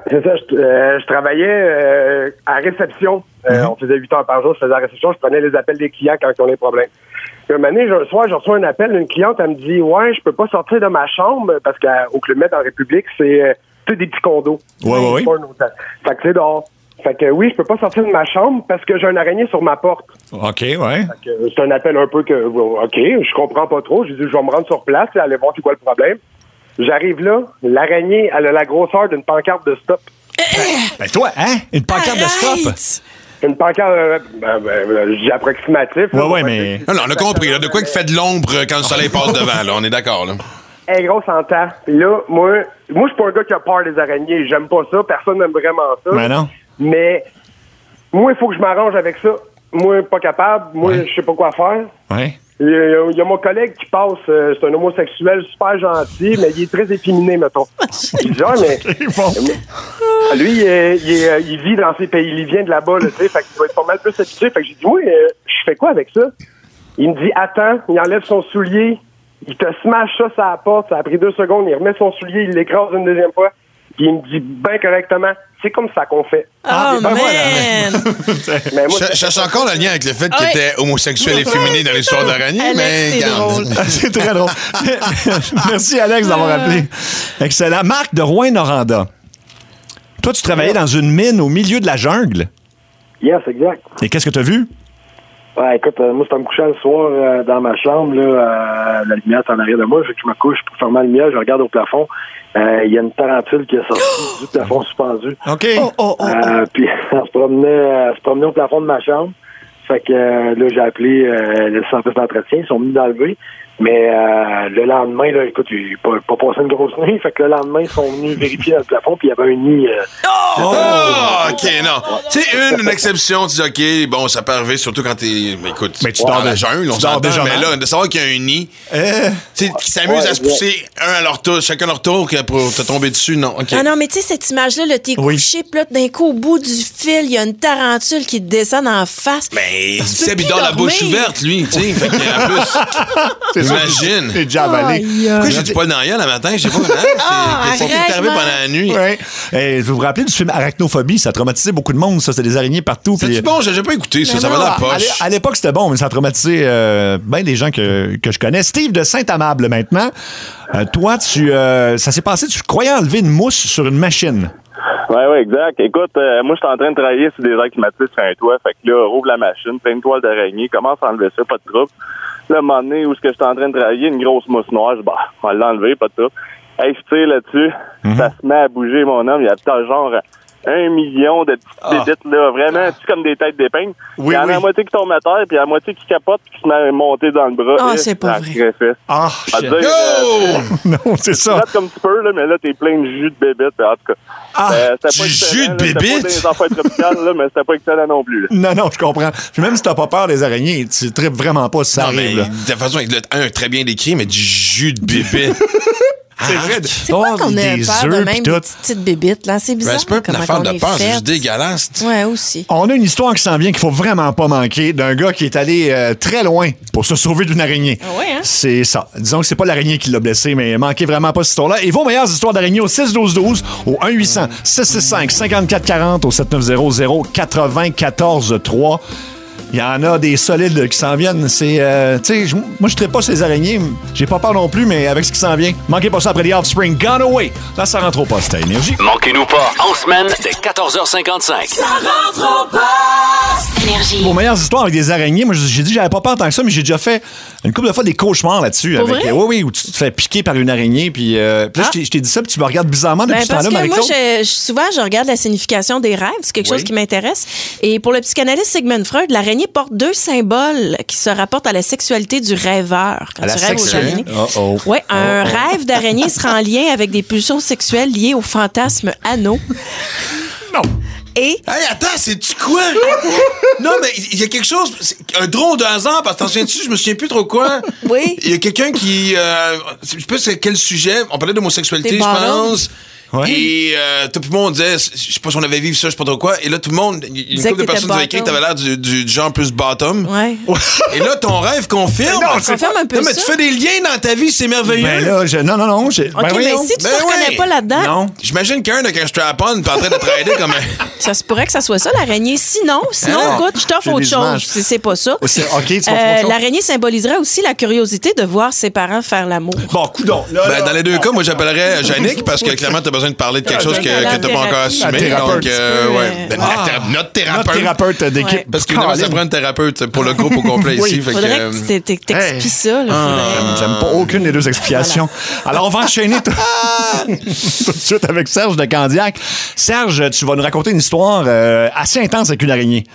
c'est ça. Je, euh, je travaillais euh, à réception. Euh, mm-hmm. On faisait huit heures par jour. Je faisais à réception. Je prenais les appels des clients quand ils ont des problèmes. Puis un moment donné, un soir, je reçois un appel d'une cliente. Elle me dit, ouais, je peux pas sortir de ma chambre parce qu'au Club Med en République, c'est euh, tous des petits condos. Ouais, ouais, ouais. Fait que c'est dehors. Fait que oui, je peux pas sortir de ma chambre parce que j'ai un araignée sur ma porte. OK, ouais. Fait que c'est un appel un peu que, OK, je comprends pas trop. J'ai dit, je vais me rendre sur place et aller voir c'est quoi le problème. J'arrive là, l'araignée, elle a la grosseur d'une pancarte de stop. Ben toi, hein? Une pancarte de stop? Une pancarte, euh, ben, ben, je dis approximatif. Ouais, ouais, mais... Non, non, on a compris, là, de quoi qui fait de l'ombre quand le soleil passe devant, là, on est d'accord, là. Elle est grosse en temps. Puis là, moi, moi, je suis pas un gars qui a peur des araignées. J'aime pas ça. Personne n'aime vraiment ça. Ben non. Mais moi, il faut que je m'arrange avec ça. Moi, pas capable. Moi, ouais. je sais pas quoi faire. Ouais. Il y, a, il y a mon collègue qui passe, euh, c'est un homosexuel super gentil, mais il est très efféminé, mettons. Je dis, ah, mais... mais lui, il, est, il, est, il vit dans ces pays, il vient de là-bas, là, tu sais, fait qu'il doit être pas mal plus habitué. Fait que j'ai dit, moi, euh, je fais quoi avec ça? Il me dit, attends, il enlève son soulier, il te smash ça sur la porte, ça a pris deux secondes, il remet son soulier, il l'écrase une deuxième fois, puis il me dit, bien correctement, c'est comme ça qu'on fait. Oh, ben man! Voilà. Mais moi, je cherche encore le lien avec le fait qu'il ouais. était homosexuel et féminin dans l'histoire d'araignée, mais c'est drôle. C'est très drôle. Merci, Alex, d'avoir appelé. Excellent. Marc de Rouyn-Noranda. Toi, tu travaillais dans une mine au milieu de la jungle. Yes, exact. Et qu'est-ce que tu as vu? Ouais, écoute, euh, moi, c'était me coucher le soir euh, dans ma chambre, là, euh, la lumière est en arrière de moi, fait que je me couche pour fermer la lumière, je regarde au plafond, il euh, y a une tarentule qui est sortie du plafond suspendu. OK. Oh, oh, oh. Euh, puis, elle se promenait, elle se promenait au plafond de ma chambre, fait que euh, là, j'ai appelé euh, le service d'entretien, ils sont venus d'enlever, mais euh, le lendemain, là, écoute, il n'a pas, pas passé une grosse nuit, fait que le lendemain, ils sont venus vérifier dans le plafond, puis il y avait un nid... Euh, oh! oh! OK, non. Tu sais, une, une exception, tu dis, OK, bon, ça peut arriver, surtout quand t'es... Mais écoute, mais tu dans dors la de, jungle, on tu dors s'entend, déjà mais mal. là, de savoir qu'il y a un nid, euh... tu sais, qui s'amusent ouais, à se pousser ouais. un à leur tour, chacun leur tour pour te tomber dessus, non, OK. Ah non, mais tu sais, cette image-là, là, t'es oui. couché, puis là, d'un coup, au bout du fil, il y a une tarentule qui te descend en face. Mais il sait, il dort la bouche ouverte, lui, tu sais, fait qu'en plus, imagine. C'est déjà avalé. Pourquoi j'ai du poil dans la gueule le matin? Je sais pas comment. Ah, c'est arrête, arrivé pendant la nuit. Ouais. Et vous vous rappelez du film Arachnophobie? Ça a traumatisé beaucoup de monde, ça. C'était des araignées partout. C'est puis... bon, j'ai pas écouté ça. Mais ça non, va dans la À, poche. à l'époque, c'était bon, mais ça a traumatisé euh, bien des gens que, que je connais. Steve de Saint-Amable, maintenant. Euh, toi, tu, euh, ça s'est passé, tu croyais enlever une mousse sur une machine. Oui, oui, exact. Écoute, euh, moi, je suis en train de travailler sur des airs climatisés sur un toit. Fait que là, rouvre la machine, plein de toiles d'araignée, commence à enlever ça, pas de trouble. Là, à un moment donné, où est-ce que je suis en train de travailler, une grosse mousse noire, je dis, bah, on va l'enlever, pas de trouble. Hey, je tire là-dessus, mm-hmm. ça se met à bouger, mon homme. Il y a peut-être genre un million de petites bébites, ah. là, vraiment, tu comme des têtes d'épingle. Oui, il y en a oui. la moitié qui tombe à terre, puis il y a la moitié qui capote, puis qui se met à monter dans le bras. Ah, et c'est pas vrai. Ah, oh, shit. dire, euh, non, c'est ça. Tu comme tu peux, là, mais là, t'es plein de jus de bébites, en tout cas. Ah, euh, du pas jus de bébites? C'était pas des enfants tropicales, là, mais c'était pas excellent non plus. Là. Non, non, je comprends. Puis même si t'as pas peur des araignées, tu tripes vraiment pas si ça non, arrive. Mais, là. de toute façon, un très bien décrit, mais du jus de bébé. C'est vrai. C'est pas qu'on a peur de même des petites bébites, là. C'est bizarre. Ben, c'est pas une affaire de peur, c'est juste dégueulasse. Ouais, aussi. On a une histoire qui s'en vient qu'il faut vraiment pas manquer d'un gars qui est allé euh, très loin pour se sauver d'une araignée. Ah ouais, hein? C'est ça. Disons que c'est pas l'araignée qui l'a blessé, mais manquez vraiment pas cette histoire-là. Et vos meilleures histoires d'araignées au six douze douze, au un huit cents six six cinq cinquante-quatre quarante, au sept neuf zéro zéro quatre-vingt-quatorze trois. Il y en a des solides qui s'en viennent. C'est, euh, tu sais, moi, je ne traite pas ces araignées. J'ai pas peur non plus, mais avec ce qui s'en vient, manquez pas ça après les Offspring. Gone Away. Là, ça rentre au poste à Énergie. Manquez-nous pas, en semaine, dès quatorze heures cinquante-cinq. Ça rentre au poste. Énergie. Vos meilleures histoires avec des araignées, moi, j'ai dit que j'avais pas peur tant que ça, mais j'ai déjà fait une couple de fois des cauchemars là-dessus. Pour avec, vrai? oui, oui, où tu te fais piquer par une araignée, puis, euh, puis là, Ah. je t'ai- je t'ai dit ça, puis tu me regardes bizarrement depuis Ben, ce temps-là, parce que moi, Marie-Claude. je, je- souvent, je regarde la signification des rêves. C'est quelque Oui. chose qui m'intéresse. Et pour le psychanalyste Sigmund Freud, l'araignée porte deux symboles qui se rapportent à la sexualité du rêveur. Quand À la tu rêves aux sexualité? araignées. Oh, oh. Oui, un Oh, oh. rêve d'araignée sera en lien avec des pulsions sexuelles liées au fantasme anneau. Non. Et Hey, attends, c'est-tu quoi? Non, mais il y a quelque chose. c'est Un drôle de hasard, parce que t'en souviens-tu? Je me souviens plus trop quoi. Oui. Il y a quelqu'un qui. Euh, je sais pas c'est quel sujet. On parlait d'homosexualité, Des je bottoms. pense. Ouais. Et euh, tout le monde disait, je sais pas si on avait vécu ça, je sais pas trop quoi. Et là, tout le monde, il y a une Disais couple de que personnes t'étais qui avaient écrit que t'avais l'air du, du, du genre plus bottom. Ouais. Et là, ton rêve confirme. Non, Ça confirme un peu Non, mais ça. tu fais des liens dans ta vie, c'est merveilleux. Ben là, je- non, non, non. j'ai- OK, ben mais voyons. si tu Ben te reconnais ouais. pas là-dedans, Non. J'imagine qu'un avec un strap-on est en train de trader comme un... ça se pourrait que ça soit ça, l'araignée. Sinon, sinon, Hein? écoute, je t'offre J'ai autre des chose. images. C'est c'est pas ça. C'est- OK, tu vas faire Euh, autre chose. L'araignée symboliserait aussi la curiosité de voir ses parents faire l'amour. Bon, coudonc. Là, Ben, là, dans les deux cas, moi, j'appellerais Yannick parce que clairement, t'as besoin de parler de quelque chose que, que t'as pas encore assumé. La thérapeute. Donc, euh, ouais. Ben, la Ah. thé- notre notre thérapeute. thérapeute d'équipe. Ouais. Parce qu'évidemment, ça Colin. prend un thérapeute pour le groupe au complet Oui. ici. Fait que, Faudrait euh, que tu t'ex- t'explies ça. Là, faudrait- J'aime pas aucune des deux explications. Alors, on va enchaîner tout, tout de suite avec Serge de Candiac. Serge, tu vas nous raconter une histoire euh, assez intense avec une araignée.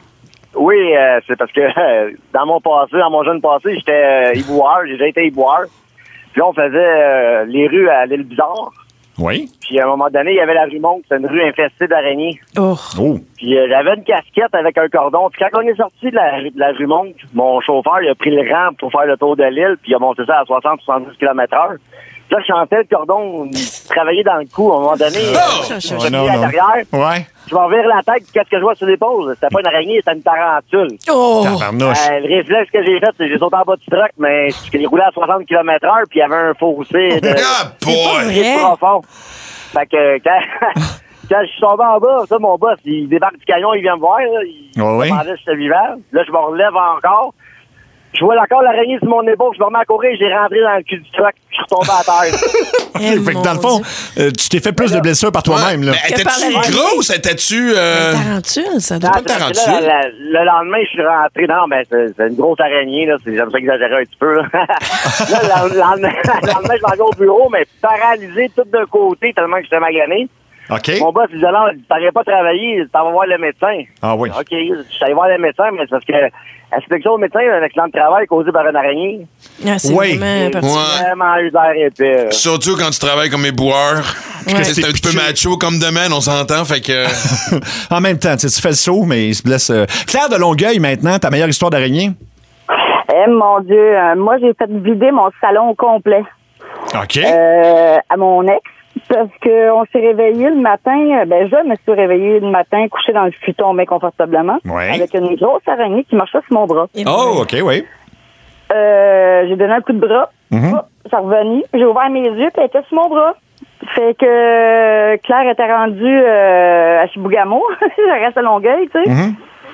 Oui, euh, c'est parce que euh, dans mon passé, dans mon jeune passé, j'étais euh, éboueur, j'ai déjà été éboueur. Puis là, on faisait euh, les rues à l'île Bizarre. Oui. Puis à un moment donné, il y avait la rue Monte, c'est une rue infestée d'araignées. Oh. Oh. Puis euh, j'avais une casquette avec un cordon. Puis quand on est sorti de la, de la rue Monte, mon chauffeur, il a pris le rang pour faire le tour de l'île, puis il a monté ça à soixante à soixante-dix kilomètres heure. Puis là, je chantais le cordon, travailler dans le cou. À un moment donné, Oh! euh, je Ouais, suis non, à non. l'arrière. Ouais. Je m'en vire la tête, qu'est-ce que je vois sur l'épaule? C'était pas une araignée, c'était une tarentule. Oh! Tabarnouche. Euh, le réflexe que j'ai fait, c'est que j'ai sauté en bas du truck, mais il roulait à soixante kilomètres heure, puis il y avait un fossé de Ah, boy! vrai. très profond. Fait que quand, quand je suis tombé en bas, ça, mon boss, il débarque du camion, il vient me voir, là, il Ouais, me ouais. demandait si j'étais vivant. Là, je me relève encore. Je vois encore l'araignée sur mon épaule, je me remets à courir, j'ai rentré dans le cul du truck, je suis retombé à terre. Eh, Fait que mon dans le fond, Dieu. euh, tu t'es fait plus de blessures par toi-même. Là. Mais Que par étais-tu l'araignée. grosse? Étais-tu... euh, Une tarentule, ça doit Ah, pas de c'est parce que tarentule. là, la- le lendemain, je suis rentré. Non, mais c'est c'est une grosse araignée, là. C'est- J'aime ça exagérer un petit peu, là. Là, le lendemain, le lendemain, je vais aller au bureau, mais paralysé tout d'un côté, tellement que j'étais magané. OK. Mon boss, il disait, non, t'aurais pas travaillé, t'en vas voir le médecin. Ah oui. OK, je suis allé voir le médecin, mais c'est parce que inspection au médecin, un accident de travail causé par une araignée. Ah, c'est Oui. vraiment particulier. Ouais. Vraiment eu d'air épais. là. Surtout quand tu travailles comme éboueur. Tu sais, C'est un petit peu macho comme domaine, on s'entend. Fait que. En même temps, tu sais, tu fais le saut, mais il se blesse. euh. Claire de Longueuil, maintenant, ta meilleure histoire d'araignée? Eh mon Dieu, euh, moi j'ai fait vider mon salon au complet OK. euh, à mon ex parce que on s'est réveillé le matin. euh, Ben je me suis réveillée le matin couché dans le futon mais confortablement Ouais. avec une grosse araignée qui marchait sur mon bras. Et Oh, voilà. OK, oui. Euh, j'ai donné un coup de bras. Mhm. Oh, ça revenu. J'ai ouvert mes yeux puis elle était sur mon bras. Fait que euh, Claire était rendue euh, à Chibougamau. Je reste à Longueuil, tu sais. Mhm.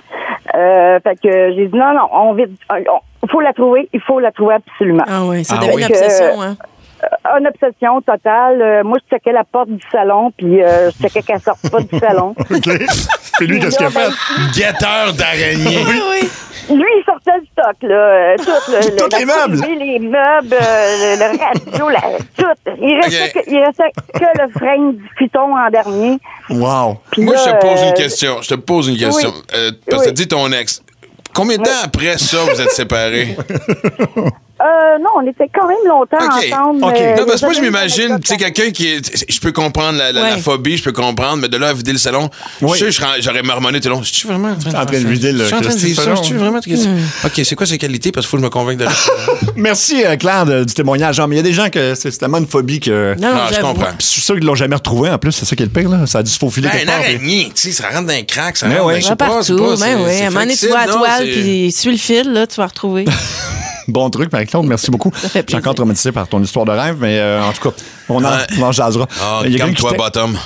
Euh, fait que j'ai dit non, non, on vide. Il faut la trouver. Il faut la trouver absolument. Ah oui, ça Ah devient oui. une obsession, hein. Euh, Une obsession totale. Euh, moi, je checkais la porte du salon, puis euh, je checkais qu'elle sorte pas du salon. OK. Puis lui, qu'est-ce qu'il a fait? Guetteur d'araignée. Oui, oui. Lui, il sortait le stock, là. euh, tout, le, Tous le- les la meubles. T V, les meubles, euh, le, le radio, la, tout. Il restait, Ok. que, il restait que le frein du futon en dernier. Wow. Puis Moi, là, je te pose euh, une question. Je te pose une question. Oui. Euh, parce que Oui. tu dis ton ex. Combien de temps après ça, vous êtes séparés? Euh, non, on était quand même longtemps OK. ensemble. OK. mais Non, parce que moi, je désolée, m'imagine, l'anecdote, tu sais, quelqu'un qui est. Je peux comprendre la, la, Ouais. la phobie, je peux comprendre, mais de là à vider le salon, Oui. je sais, je serais- j'aurais marmonné tout le long. Je suis vraiment en train de, En train de faire ça? vider le Je suis en train de Christy vivre ça. Salon. Je suis vraiment. OK, c'est quoi ses qualités? Parce qu'il faut que je me convainque de rester là. Merci, euh, Claire, de- du témoignage. Genre, mais il y a des gens que c'est c'est tellement une phobie que. Non, non, Ah, je j'avoue. comprends. Puis je suis sûr qu'ils l'ont jamais retrouvé en plus, c'est ça qui est le pire, là. Ça a dû se faufiler Ben, quelque une part. puis- araignée, tu sais, ça rentre dans un crack, ça Mais rentre ouais. dans- je Ça sais va pas, c'est partout, pas, c'est- ben oui. c'est À un moment donné, tu vas à flexible, toile, non, c'est- puis suis le fil, là, tu vas retrouver. Bon truc, Marie-Claude, merci beaucoup. fait Je suis plaisir. encore traumatisé par ton histoire de rêve, mais euh, en tout cas, on en, Ouais. on en jasera. Ah, Il y a quelqu'un qui calme-toi, te- bottom.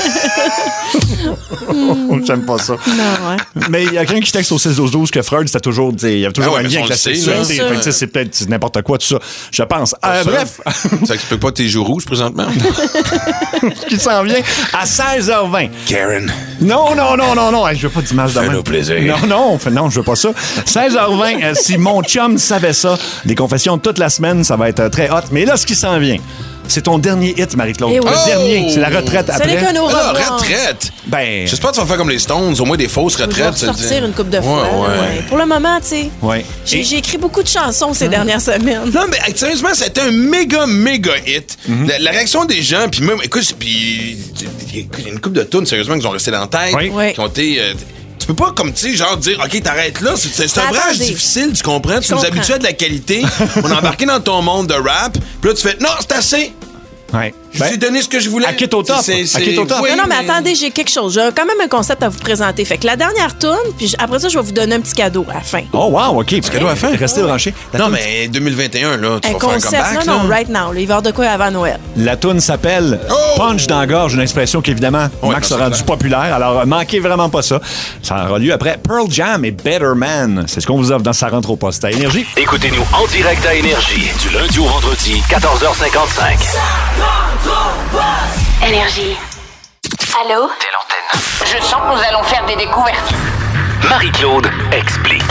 J'aime pas ça. Non, ouais. Mais il y a quelqu'un qui texte au six douze douze que Freud, c'était toujours, tu sais, il y avait toujours Ah ouais, un mais lien ça, avec la on le sait, sexualité. là. Fait que, tu sais, c'est peut-être n'importe quoi, tout ça. Je pense. Euh, ça. bref, Ça explique pas tes joues rouges présentement. ce qui s'en vient à seize heures vingt. Karen. Non, non, non, non, non. Hey, je veux pas d'image de Fais-nous même. plaisir. Non, non, fait- non, je veux pas ça. seize heures vingt, euh, si mon chum savait ça, des confessions toute la semaine, ça va être euh, très hot. Mais là, ce qui s'en vient, c'est ton dernier hit, Marie-Claude. Eh oui. Le Oh! dernier, c'est la retraite Ce n'est après. qu'un au Ah, revoir. retraite. Ben, J'espère que tu vas faire comme les Stones, au moins des fausses Je vais retraites. ça, ressortir tu- une coupe de Ouais, fois. là, ouais. ouais. Pour le moment, tu sais, ouais. j'ai Et- j'ai écrit beaucoup de chansons ces dernières semaines. Non, mais hey, sérieusement, c'était un méga, méga hit. Mhm. la, la réaction des gens, puis même, écoute, puis il y a une couple de tunes, sérieusement, qui ont resté dans la tête, Oui. Oui. qui ont été... euh, tu peux pas, comme, tu sais, genre dire, OK, t'arrêtes là. C'est, c'est un Mais vrai attendez. difficile, tu comprends? Tu nous comprends. habitues à de la qualité. On est embarqué dans ton monde de rap. Puis là, tu fais, non, c'est assez. Ouais. Je vous ai donné ce que je voulais. À quitte au top. C'est- À quitte au top. oui, non, non, mais attendez, j'ai quelque chose. J'ai quand même un concept à vous présenter. Fait que la dernière tourne, puis après ça, je vais vous donner un petit cadeau à la fin. Oh, wow, OK. Petit cadeau à faire. Restez branchés. La Non, toune- mais deux mille vingt et un, là, tu Un vas faire un concept, comeback, non, non, là. right now. Là, il va y avoir de quoi avant Noël. La toune s'appelle Oh! Punch dans la gorge, une expression qu'évidemment Ouais, Max non, a c'est rendu clair. populaire. Alors, manquez vraiment pas ça. Ça aura lieu après Pearl Jam et Better Man. C'est ce qu'on vous offre dans Sa rentre au poste à Énergie. Écoutez-nous en direct à Énergie du lundi au vendredi, quatorze heures cinquante-cinq. Énergie. Allô? Telle antenne. Je sens que nous allons faire des découvertes. Marie-Claude explique.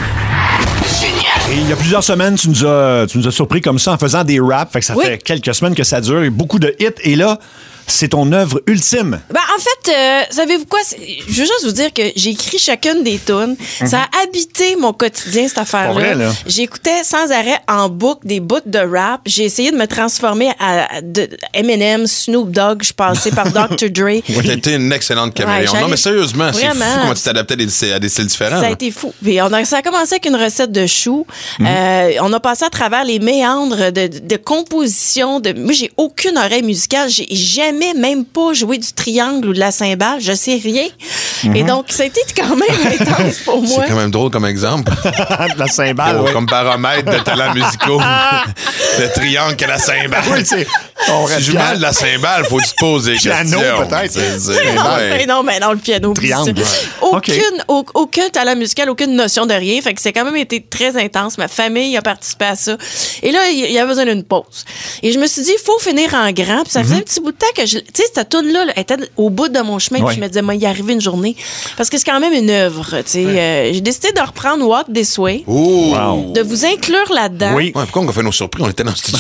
Génial. Et il y a plusieurs semaines, tu nous as, tu nous as surpris comme ça en faisant des raps. Fait que ça Oui. fait quelques semaines que ça dure. Et beaucoup de hits. Et là, c'est ton œuvre ultime. Ben, en fait, euh, savez-vous quoi? C'est- Je veux juste vous dire que j'ai écrit chacune des tunes. Ça a habité mon quotidien, cette Pas vrai, affaire-là. là. J'écoutais sans arrêt en boucle des bouts de rap. J'ai essayé de me transformer à, à de Eminem, Snoop Dogg. Je passais par docteur Dre. T'as été une excellente caméléon. Ouais, non, j'allais- mais sérieusement, c'est fou Vraiment. comment tu t'adaptais à des, à des styles différents. Ça a là. été fou. Puis on a, ça a commencé avec une recette de choux. Mhm. Euh, on a passé à travers les méandres de, de composition. De, moi, j'ai aucune oreille musicale. J'ai jamais, même pas joué du triangle ou de la cymbale. Je sais rien. Et donc, ça a été quand même intense pour moi. Mhm. C'est quand même drôle comme exemple. la cymbale, Oh, oui. Comme baromètre de talents musicaux. Le triangle que la cymbale. Oui, c'est... On Si reste je bien. mal de la cymbale, faut que tu te poses des Piano, questions. peut-être. C'est- c'est- Non, ouais. mais non, mais non, le piano. puis Triangle. ça. Ouais. Aucune, au- aucun talent musical, aucune notion de rien. Fait que c'est quand même été très intense. Ma famille a participé à ça. Et là, il y avait besoin d'une pause. Et je me suis dit, il faut finir en grand. Puis ça faisait un petit bout de temps que je. Tu sais, cette toune-là là, était au bout de mon chemin. Ouais. Puis je me disais, moi, y arriver une journée. Parce que c'est quand même une œuvre. Tu sais, Euh, j'ai décidé de reprendre Walk This Way. Oh! Wow. De vous inclure là-dedans. Oui. Ouais, pourquoi on a fait nos surprises? On était dans le studio.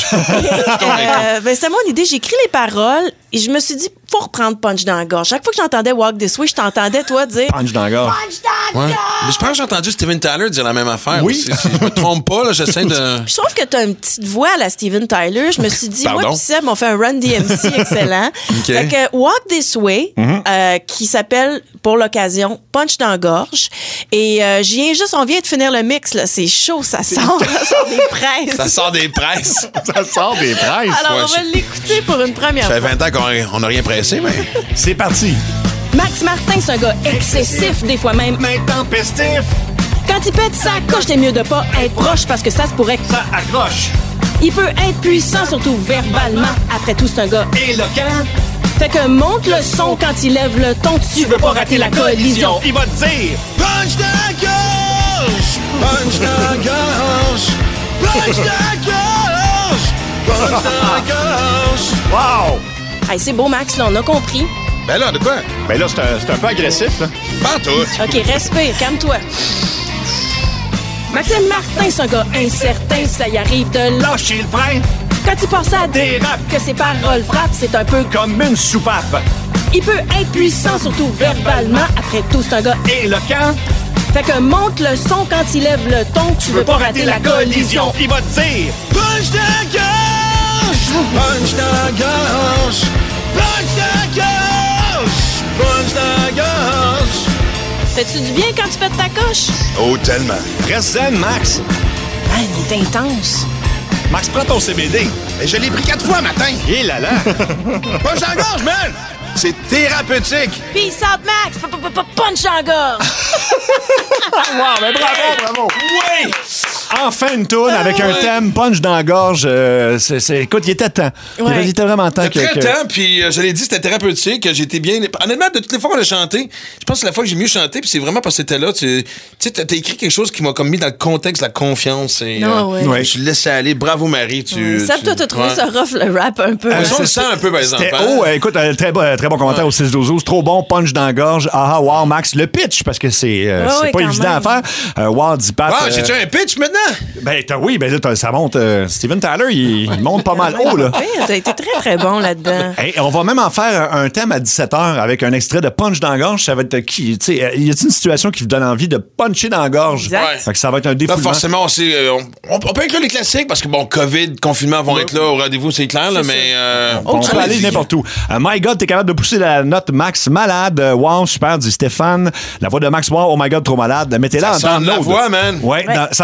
Euh, ben, c'était mon idée. J'ai écrit les paroles et je me suis dit, faut reprendre Punch dans la gorge. Chaque fois que j'entendais Walk This Way, je t'entendais, toi, dire Punch dans la gorge. Ouais. Mais je pense que j'ai entendu Steven Tyler dire la même affaire. Oui. aussi. Si je me trompe pas, là, j'essaie de. Je trouve que tu as une petite voix à la Steven Tyler. Je me suis dit, Pardon? moi et Seb, on fait un Run D M C excellent. OK. Fait que Walk This Way, euh, qui s'appelle, pour l'occasion, Punch dans la gorge. Et euh, je viens juste, on vient de finir le mix, là. C'est chaud, ça sort, ça sort des presses. Ça sort des presses. Ça sort des presses. Alors, Ouais, on va je- l'écouter pour une première Ça fait fois. vingt ans qu'on n'a rien pressé, mais. C'est parti. Max Martin, c'est un gars excessif, des fois même. Intempestif. Quand il pète sa coche, t'es mieux de pas être proche parce que ça se pourrait que Ça accroche. il peut être puissant, surtout verbalement. Après tout, c'est un gars. Éloquent. Fait que monte le son quand il lève le ton. Tu veux pas rater la collision. Il va te dire. Punch dans la gorge! Punch dans la gorge! Punch dans la gorge! Punch dans la gorge! Wow. Hey, c'est beau, Max, là, on a compris. Ben là, de quoi? Ben là, c'est un, c'est un peu agressif, là. Pas tout. OK, respire, calme-toi. Maxime Martin, c'est un gars incertain, ça y arrive de là. Lâchez le frein Quand il pense à Dérape. que ses paroles frappent, c'est un peu. comme une soupape. Il peut être puissant, surtout verbalement. Après tout, c'est un gars. Éloquent. Fait que monte le son quand il lève le ton. Tu veux pas rater la collision. Il va te dire. Punch dans la gorge! Punch dans la gorge! Punch dans la gorge! Punch dans la gorge! Fais-tu du bien quand tu pètes ta coche? Oh, tellement. Reste zen, Max. Ah, il est intense. Max, prends ton C B D. Et je l'ai pris quatre fois matin. Et là là. Punch dans la gorge, man! C'est thérapeutique. Peace out, Max! P- p- p- Punch en gorge! Wow, ben bravo, bravo. Oui. Enfin une toune avec un thème punch dans la gorge. Euh, c'est, c'est- écoute, il était temps. Il Ouais. était vraiment temps que. C'était très que- temps, puis euh, je l'ai dit, c'était thérapeutique. J'étais bien. Honnêtement, de toutes les fois qu'on a chanté, je pense que c'est la fois que j'ai mieux chanté, puis c'est vraiment parce que c'était là. Tu tu sais, t'as t'as écrit quelque chose qui m'a comme mis dans le contexte de la confiance. Et, Ah, ouais. Je me suis laissé aller. Bravo, Marie. Tu, Seb, tu- toi, t'as trouvé ouais. ça rough, le rap, un peu. Ah, hein? ça, on le sent un peu, par exemple. C'était hein? haut. Euh, écoute, euh, très, bon, très bon commentaire au six douze douze. Trop bon, punch dans la gorge. Ah, ah, wow, Max. Le pitch, parce que c'est, euh, Ouais, c'est ouais, pas quand évident même. à faire. Euh, wow, dit Pat. Ah, euh, j'ai-tu un pitch maintenant? Ben, t'as- oui, ben là, t'as- ça monte. euh, Steven Tyler, il, il monte pas mal haut, là. Oui, t'as été très, très bon là-dedans. Hey, on va même en faire un, un thème à dix-sept heures avec un extrait de Punch dans la gorge. Ça va être qui? Tu sais, euh, y a-t-il une situation qui vous donne envie de puncher dans la gorge? Exact. Fait que ça va être un Là, défoulement. forcément, on, sait, euh, on, on peut inclure les classiques parce que, bon, COVID, confinement vont être là au rendez-vous, c'est clair, là, C'est mais. Euh, On peut aller allez-y. n'importe où. Euh, My God, t'es capable de pousser la note Max malade. Euh, Wow, super, dit Stéphane. La voix de Max, wow, oh my God, trop malade. Mettez-la Ça en sent de la download. voix, man. Ouais, Ouais. dans- ça va être de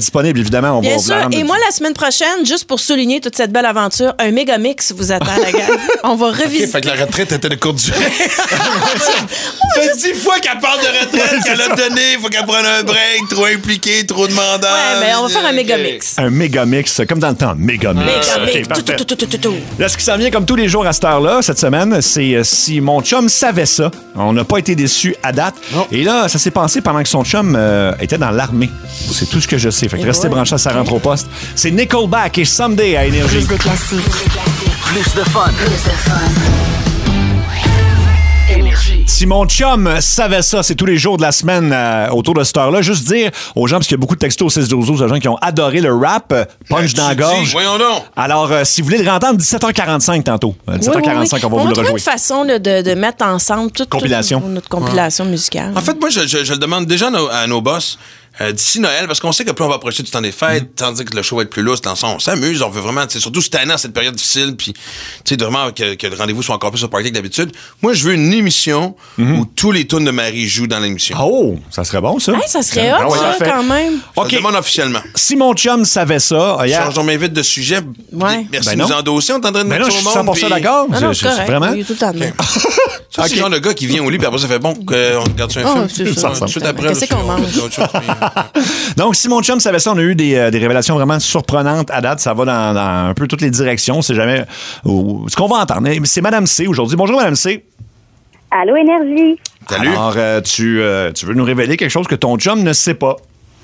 disponible, évidemment. On Bien va sûr. vous la Et moi, la semaine prochaine, juste pour souligner toute cette belle aventure, un méga mix vous attend, la gang. On va revisiter. OK, fait que la retraite était de courte durée. Ça fait dix fois qu'elle parle de retraite, qu'elle a donné, il faut qu'elle prenne un break, trop impliqué, trop demandant. Ouais, mais on va faire un méga mix. Un méga mix, comme dans le temps. Méga mix. Méga OK, mix. Tout, parfait. tout, tout, tout, tout, tout. Là, ce qui s'en vient comme tous les jours à cette heure-là, cette semaine, c'est euh, si mon chum savait ça. On n'a pas été déçus à date. Non. Et là, ça s'est passé pendant que son chum euh, était dans l'armée. C'est tout ce que je sais. Fait que Et restez ouais. branchés à sa rentre au poste. C'est Nickelback et Someday à Énergie. Plus de classiques. Plus de fun. Plus de fun. Énergie. Si mon chum savait ça, c'est tous les jours de la semaine euh, autour de cette heure-là. Juste dire aux gens, parce qu'il y a beaucoup de textos au six douze douze de gens qui ont adoré le rap, euh, punch Ben, dans la tu gorge. dis, voyons donc. Alors, euh, si vous voulez le rentendre, dix-sept heures quarante-cinq tantôt. Euh, dix-sept heures quarante-cinq, Oui, oui, oui. on va vous le trouver rejouer. une façon là, de, de mettre ensemble toute, Compilation. toute notre compilation musicale. En fait, moi, je, je, je le demande déjà à nos, à nos boss euh, d'ici Noël, parce qu'on sait que plus on va approcher du temps des fêtes, tandis que le show va être plus lousse, dans le sens, on s'amuse, on veut vraiment, tu sais, surtout cette année, en cette période difficile, puis, tu sais, de vraiment que, que le rendez-vous soit encore plus au party que d'habitude. Moi, je veux une émission où tous les tunes de Marie jouent dans l'émission. Oh, ça serait bon, ça. Hey, ça serait Ah hot, ouais, ça, parfait. quand même. Je OK. le demande officiellement. Si mon chum savait ça, hier... Change, on m'invite de sujet. Ouais. Merci Ben de nous non. endosser, on est en train de Mais mettre là, ça je au suis monde. cent pour cent puis- d'accord. Ah non, C'est- c'est c'est correct. Vraiment? Oui, tout le temps de même. Ça, c'est le genre de gars qui vient au lit, puis après, ça fait bon qu'on regarde sur un Ah, film. c'est ça. Ça ressemble. Tout de suite après, Qu'est-ce là, qu'on on mange? fait autre chose, puis- Donc, si mon chum savait ça, on a eu des, euh, des révélations vraiment surprenantes à date. Ça va dans, dans un peu toutes les directions. C'est jamais ou- ce qu'on va entendre. C'est Madame C aujourd'hui. Bonjour, Madame C. Allô, Énergie? Salut. Alors, euh, tu, euh, tu veux nous révéler quelque chose que ton chum ne sait pas.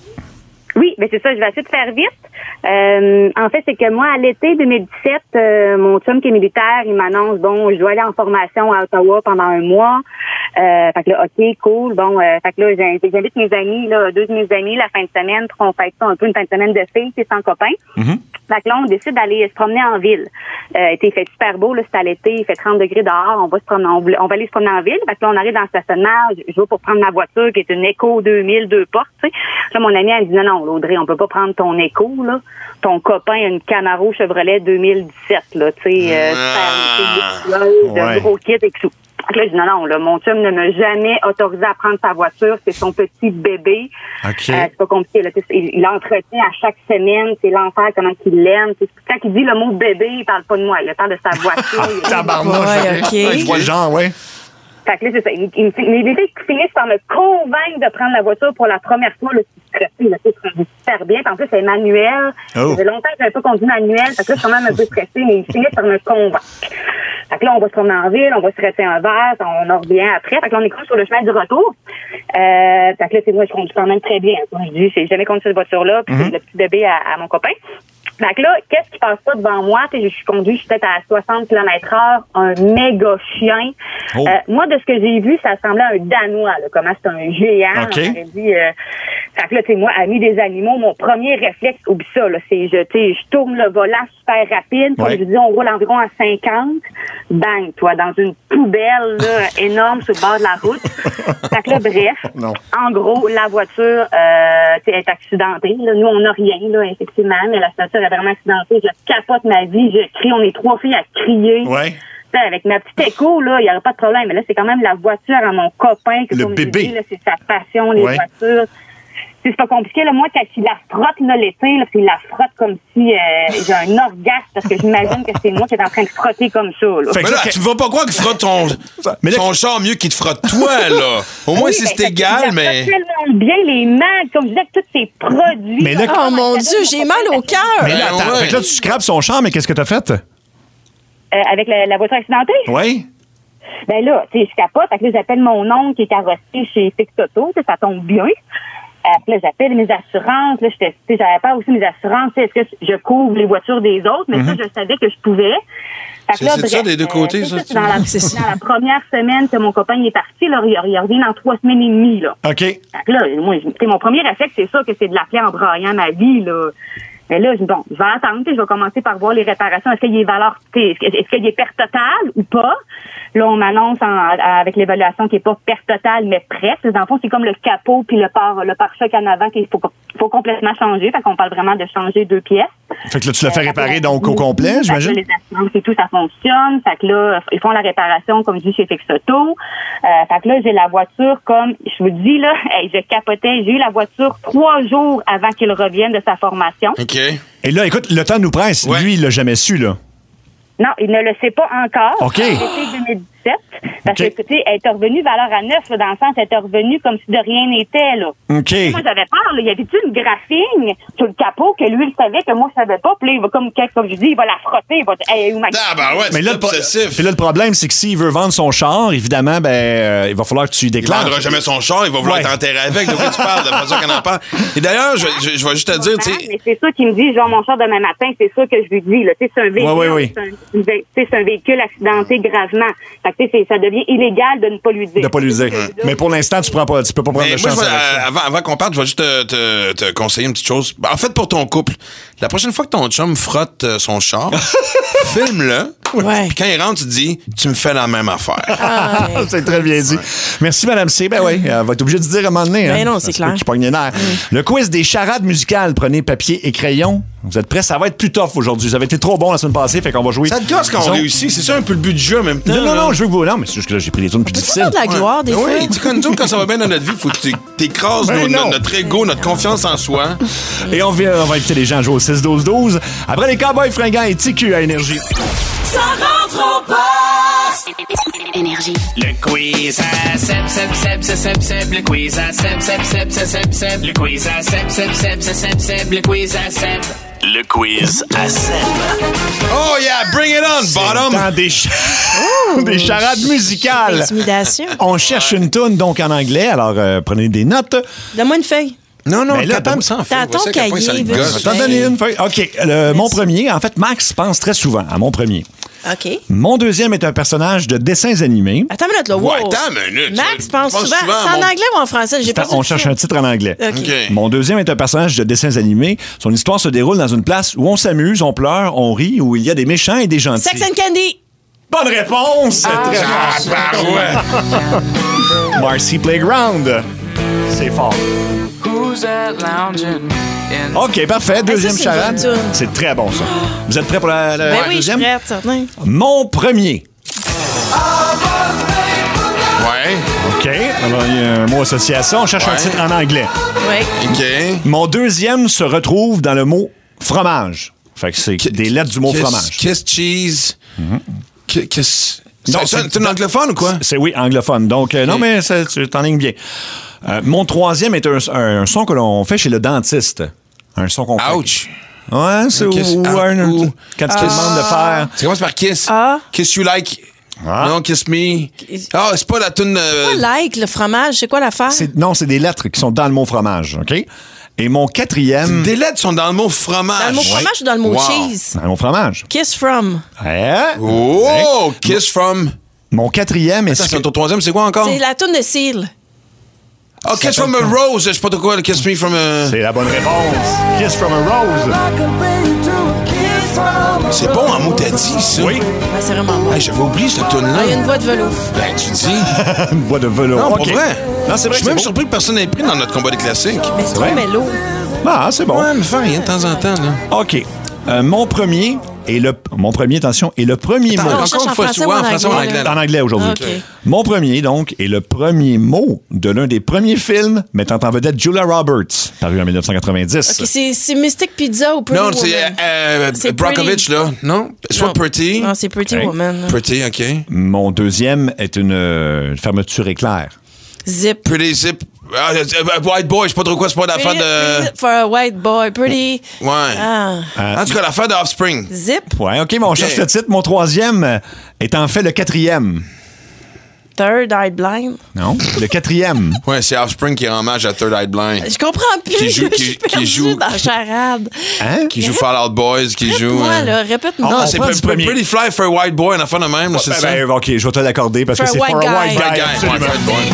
Oui, mais c'est ça, je vais essayer de faire vite. Euh, en fait, c'est que moi, à l'été deux mille dix-sept, euh, mon chum qui est militaire, il m'annonce, bon, je dois aller en formation à Ottawa pendant un mois. Euh, fait que là, OK, cool. Bon, euh, fait que là, j'ai- j'invite mes amis, là, deux de mes amis, la fin de semaine, pour qu'on fasse ça un peu une fin de semaine de filles, c'est sans copains. Fait que là, on décide d'aller se promener en ville. Euh, il fait super beau, là, c'est à l'été, il fait trente degrés dehors, on va se promener, on, voulait- on va aller se promener en ville. Fait que là, on arrive dans le stationnement, je, je vais pour prendre ma voiture, qui est une Echo deux mille, deux portes, tu sais. Là, mon ami, elle me dit, non, non, Audrey, on peut pas prendre ton Echo, là. Ton copain a une Camaro Chevrolet deux mille dix-sept, là, tu sais, euh, super, de Ouais. gros kit et tout. Fait que là, je dis, non, non, là, mon chum ne m'a jamais autorisé à prendre sa voiture, c'est son petit bébé. OK. Euh, c'est pas compliqué. Là. Il, il l'entretient à chaque semaine. C'est l'enfer, comment il l'aime. C'est- Quand il dit le mot bébé, il parle pas de moi. Il parle de sa voiture. Il- Tabarnouche. Ouais, OK. Ouais, je vois le genre, ouais. Fait que là, c'est ça. Il, il, il, les filles finissent par me convaincre de prendre la voiture pour la première fois. Là, c'est stressé. Là, c'est stressé super bien. Puis en plus, c'est manuel. Oh. Ça fait longtemps que j'avais pas conduit manuel. Fait que là, je suis quand même un peu stressée, mais ils finissent par me convaincre. Fait que là, on va se promener en ville, on va se rester un verre, on en revient après. Fait que là, on est comme sur le chemin du retour. Euh, fait que là, c'est moi, je conduis quand même très bien. Comme je dis, j'ai jamais conduit cette voiture-là, puis c'est le petit bébé à, à mon copain. Fait que là, qu'est-ce qui passe pas devant moi? T'sais, je suis conduit, je suis peut-être à soixante kilomètres heure, un méga chien. Oh. Euh, moi, de ce que j'ai vu, ça semblait un Danois, là, comment c'est un géant. OK. On aurait dit, euh, fait que là, tu sais, moi, ami des animaux, mon premier réflexe, oublie ça, là, c'est, je, tu sais, je tourne le volant super rapide. Comme Ouais. je dis, on roule environ à cinquante. Bang, toi, dans une poubelle, là, énorme sur le bord de la route. Fait que là, bref. Non. En gros, la voiture, euh, tu sais, est accidentée. Là. Nous, on n'a rien, là, effectivement, mais la voiture est vraiment accidentée. Je capote ma vie, je crie, on est trois filles à crier. Ouais. T'sais, avec ma petite écho, là, il n'y aurait pas de problème. Mais là, c'est quand même la voiture à mon copain. Que, Le comme je bébé. dis, là, c'est sa passion, les Ouais. voitures. T'sais, c'est pas compliqué. Là. Moi, quand il la frotte là, l'été, là, c'est la frotte comme si euh, j'ai un orgasme parce que j'imagine que c'est moi qui est en train de frotter comme ça. Là. Fait que Mais là, ça, tu vas pas croire qu'il frotte ton, Mais là- son char mieux qu'il te frotte toi, là. Au moins, Oui, si ben, c'est fait égal, qu'il la mais. frotte tellement bien, les mags, comme je disais, tous ces produits. Mais là- Oh mon Dieu, j'ai mal au cœur. Mais là, Ben attends. ouais. Fait que là, tu scrapes son char, mais qu'est-ce que t'as fait? Euh, avec la, la voiture accidentée? Oui. Ben là, tu sais, je capote. Fait que là, j'appelle mon oncle qui est carrossier chez Fix Auto. Tu sais, ça tombe bien. Euh, puis là, j'appelle mes assurances. Là, j'étais, tu sais, j'avais pas aussi mes assurances. Tu sais, est-ce que je couvre les voitures des autres? Mais ça, je savais que je pouvais. Fait que C'est- là, c'est ça, bref, des deux euh, côtés, c'est ça, c'est tu- dans, la, dans la première semaine que mon copain il est parti, là, il, il revient dans trois semaines et demie, là. OK. Fait que là, moi, je- tu sais, mon premier réflexe, c'est ça que c'est de l'appeler en braillant ma vie, là. Mais là, je dis, bon, je vais attendre, tu sais, je vais commencer par voir les réparations. Est-ce qu'il y a valeur, tu sais, est-ce que- est-ce qu'il y a perte totale ou pas? Là, on m'annonce en- avec l'évaluation qui est pas perte totale, mais presque. Dans le fond, c'est comme le capot puis le pare, le pare-choc en avant qu'il faut, faut complètement changer. Fait qu'on parle vraiment de changer deux pièces. Fait que là, tu l'as fait Euh, réparer fait que- donc au complet, Fait que j'imagine? là, les assurances et tout, ça fonctionne. Fait que là, ils font la réparation, comme je dis, chez Fixauto. Euh, fait que là, j'ai la voiture comme, je vous dis, là, hey, je capotais. J'ai eu la voiture trois jours avant qu'il revienne de sa formation. OK. Et là, écoute, le temps nous presse. Lui, il l'a jamais su, là. Non, il ne le sait pas encore. OK. En été deux mille dix-sept. Parce OK. que, écoutez, elle était revenue valeur à neuf, là, dans le sens, elle était revenue comme si de rien n'était, là. OK. Moi, j'avais peur, là. Il y avait-tu une graphine sur le capot que lui, il savait, que moi, je savais pas. Puis là, il va, comme, comme je dis, il va la frotter. Il va dire, hey, où ma Ah, ben ouais, Mais c'est là, le pro- obsessif. puis là, le problème, c'est que s'il veut vendre son char, évidemment, ben, euh, il va falloir que tu y Il déclares. vendra jamais son char, il va vouloir Ouais. t'enterrer avec, de quoi tu parles, de la façon qu'on en parle. Et d'ailleurs, je, je, je vais juste te dire, tu sais, Mais c'est ça qu'il me dit, genre, mon char demain matin, c'est ça que je lui dis, là. Tu sais, c'est un véhicule. Ouais, ouais, ouais. C'est un, tu sais, c'est un véhicule accidenté gravement. Fait que, tu sais, c'est- ça devient illégal de ne pas lui dire. De pas lui dire. Mais pour l'instant, tu prends pas, tu peux pas prendre mais de moi, chance je vais, avec ça. euh, avant, avant qu'on parte, je vais juste te, te, te conseiller une petite chose. En fait, pour ton couple, la prochaine fois que ton chum frotte euh, son char, filme-le. Ouais. Puis quand il rentre, tu te dis, tu me fais la même affaire. Ah, ouais. C'est très bien dit. Merci, Madame C. Ben oui, elle va être obligée de dire à un moment donné. Ben hein. non, Ça c'est se peut clair. qu'il pogne les nerfs. Le quiz des charades musicales. Prenez papier et crayon. Vous êtes prêts? Ça va être plus tough aujourd'hui. Vous avez été trop bon la semaine passée, fait qu'on va jouer. Ça te gosse quand on Disons- réussit. C'est ça un peu le but du jeu en même temps. Non, non, là. non, je veux que vous. Non, mais c'est juste que là, j'ai pris les tunes plus Peux-tu difficiles. faire de la gloire, des Ben fois? oui, tu sais, quand, nous autres, quand ça va bien dans notre vie, faut que tu t'écrases Ben nos- non. notre, notre ego, notre confiance en soi. Et on va, on va inviter les gens à jouer au six douze douze. Après les Cowboys fringants et T Q à Énergie. Ça rentre en passe. Énergie. Le quiz à Seb, Seb, Seb, Seb, Seb, Seb. Le quiz à Seb, Seb, Seb, Seb, Seb, Seb. Le quiz à Seb, Seb, Seb, Seb, Seb, Seb. Le quiz à Seb. Le quiz à Seb. Oh yeah, bring it on, bottom! Dans des, ch- des charades musicales. Intimidation. On cherche une toune donc en anglais, alors euh, prenez des notes. Donne-moi une feuille. Non, non, Mais là, capable donc- sans fait. T'as ton Voici à quel point ça le cahier, gosse. Je vais t'en donner une feuille. OK, le- mon premier, en fait, Max pense très souvent à mon premier. OK. Mon deuxième est un personnage de dessins animés. Attends une minute, là. Wow. Ouais, attends une minute. Max Tu pense penses souvent. souvent à C'est en mon- anglais ou en français? J'ai pas On cherche un titre en anglais. OK. OK. Mon deuxième est un personnage de dessins animés. Son histoire se déroule dans une place où on s'amuse, on pleure, on rit, où il y a des méchants et des gentils. Sex and Candy. Bonne réponse! C'est très Ah, fort. bah ouais. Marcy Playground. C'est fort. OK, parfait. Deuxième ça, c'est une charade. bonne toune. C'est très bon, ça. Vous êtes prêts pour la, la Ben oui, je suis deuxième? prête, certain. Mon premier. Ouais, OK. Alors, il y a un mot association. On cherche un Ouais. titre en anglais. Oui. OK. Mon deuxième se retrouve dans le mot fromage. Fait que c'est des lettres du mot Kiss- fromage. Kiss cheese. Ki- Kiss. Non, C'est c'est- c'est une anglophone ou quoi? C'est oui, anglophone. Donc, euh, non, mais ça, tu t'enlignes bien. Euh, mon troisième est un, un- un son que l'on fait chez le dentiste. Un son qu'on fait. Ouch. Ouais, c'est Un ou, kiss- ou ah, un- ou- quand tu te demandes de faire. Ça commence par kiss. Ah. Kiss you like. Ah. Non, kiss me. Ah, c'est pas la tune. euh, Pas like, le fromage, c'est quoi l'affaire? C'est- non, c'est des lettres qui sont dans le mot fromage, OK? Et mon quatrième. Des lettres sont dans le mot fromage. Dans le mot fromage ou dans le mot Wow. cheese? Dans le mot fromage. Kiss from. Hein? Oh, kiss from. Mon quatrième est. Attends, c'est ton troisième, c'est quoi encore? C'est la toune de Seal. Oh, kiss from a rose. Je sais pas trop quoi, le kiss me from a. C'est la bonne réponse. Kiss from a rose. C'est bon en mot, t'as dit, ça. Oui. Ah, c'est vraiment bon. Hey, j'avais oublié cette Ah, il y a tune-là. une voix de velours. Ben, tu dis. Une voix de velours. Non, pour OK. vrai. Non, c'est vrai. Je suis que même c'est surpris que personne n'ait pris dans notre combat des classiques. Mais c'est trop vrai? mélo. beau. Ah, c'est bon. Ouais, mais faire rien de temps en temps, là. OK. Euh, mon premier est le. Mon premier, attention, est le premier Attends, mot. on encore cherche une en fois, français tu vois, ou en en français ou en anglais, anglais. En anglais aujourd'hui. OK. Mon premier, donc, est le premier mot de l'un des premiers films mettant en vedette Julia Roberts, paru en dix-neuf cent quatre-vingt-dix. OK, c'est c'est Mystic Pizza ou Pretty Non, Woman? c'est euh, C'est Brockovich, là. Non? Soit Non. Pretty. Non, c'est Pretty Okay. Woman. Pretty, OK. Mon deuxième est une, euh, une fermeture éclair. Zip. Pretty Zip. Ah, euh, White Boy, je sais pas trop quoi, c'est pas l'affaire Pretty, de. pretty for a white boy. Pretty. Ouais. Ah. En tout cas, l'affaire de Offspring. Zip. Ouais, OK, mais on cherche le titre. Mon troisième euh, est en fait le quatrième. Third Eye Blind. Non? Le quatrième. Ouais, c'est Offspring qui rend hommage à Third Eye Blind. Je comprends plus. Qui joue- je qui- suis qui perdue joue- dans la charade. Hein? Qui joue Fall Out Boys, qui joue. Moi, euh, là, répète-moi. Non, on c'est prend pre- du pre- premier. Pretty Fly for a White Boy, un affaire de même, là, c'est Ben, ça? ben, OK, je vais te l'accorder parce For que a c'est white for a guy. white guy. White guy, absolument. ouais, White Boy.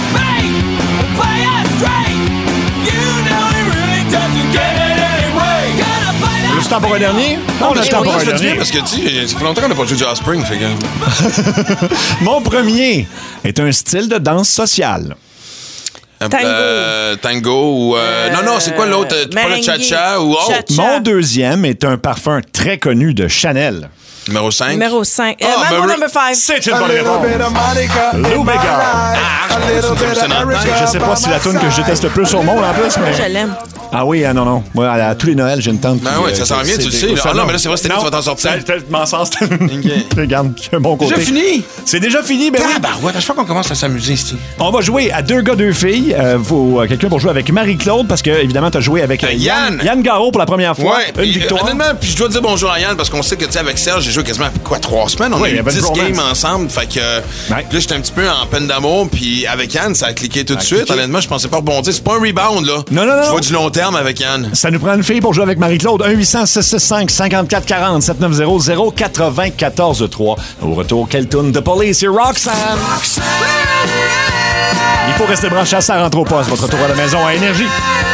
On a du temps pour un dernier? On a du temps Ouais, pour un ça fait du bien dernier. parce que, tu sais, ça fait longtemps qu'on n'a pas joué du Offspring, fait que. Mon premier est un style de danse sociale. Euh, Tango. euh, tango ou... euh, non, non, c'est quoi l'autre? Euh, pas le merengue. cha-cha ou autre? Cha-cha. Mon deuxième est un parfum très connu de Chanel. Numéro cinq. Numéro cinq. Ah, Euh, Mambo Mar- number five. C'est une bonne réponse. Lou Bega. Je sais pas si la tune que je déteste le plus au monde en plus, mais... Je l'aime. Ah oui, ah non, non. Moi, à, à tous les Noëls, j'ai une tante. Ben qui, oui, euh, ça s'en vient, c'est tu le des- sais. là. ça, Ah non, mais là, c'est vrai, c'était tu vas t'en sortir. Ça, Je m'en sors. Regarde, un bon côté. Déjà fini? C'est déjà fini, ben oui. Ah, bah ouais, je crois qu'on commence à s'amuser ici. On va jouer à deux gars, deux filles. Euh, faut euh, quelqu'un pour jouer avec Marie-Claude, parce que, évidemment, tu as joué avec euh, Euh, Yann. Yann Garot pour la première fois. Ouais, Une puis, victoire. euh, honnêtement, puis je dois dire bonjour à Yann parce qu'on sait que, tu sais, avec Serge, j'ai joué quasiment, quoi, trois semaines. On Oui, a il y eu avait une dix bromance. games ensemble. Fait que, euh, Ouais. là, j'étais un petit peu en peine d'amour. Puis avec Yann, ça a cliqué tout de suite. cliqué. Honnêtement, je pensais pas rebondir. C'est pas un rebound, là. Non, non, non. Je vois du long terme avec Yann. Ça nous prend une fille pour jouer avec Marie-Claude. un huit cents six six cinq cinq quatre quatre zéro sept neuf zéro zéro quatre-vingt-quatorze trois. Au retour, quelle tune de Police et Roxanne? Il faut rester branché à ça rentre au poste. Votre retour à la maison à Énergie.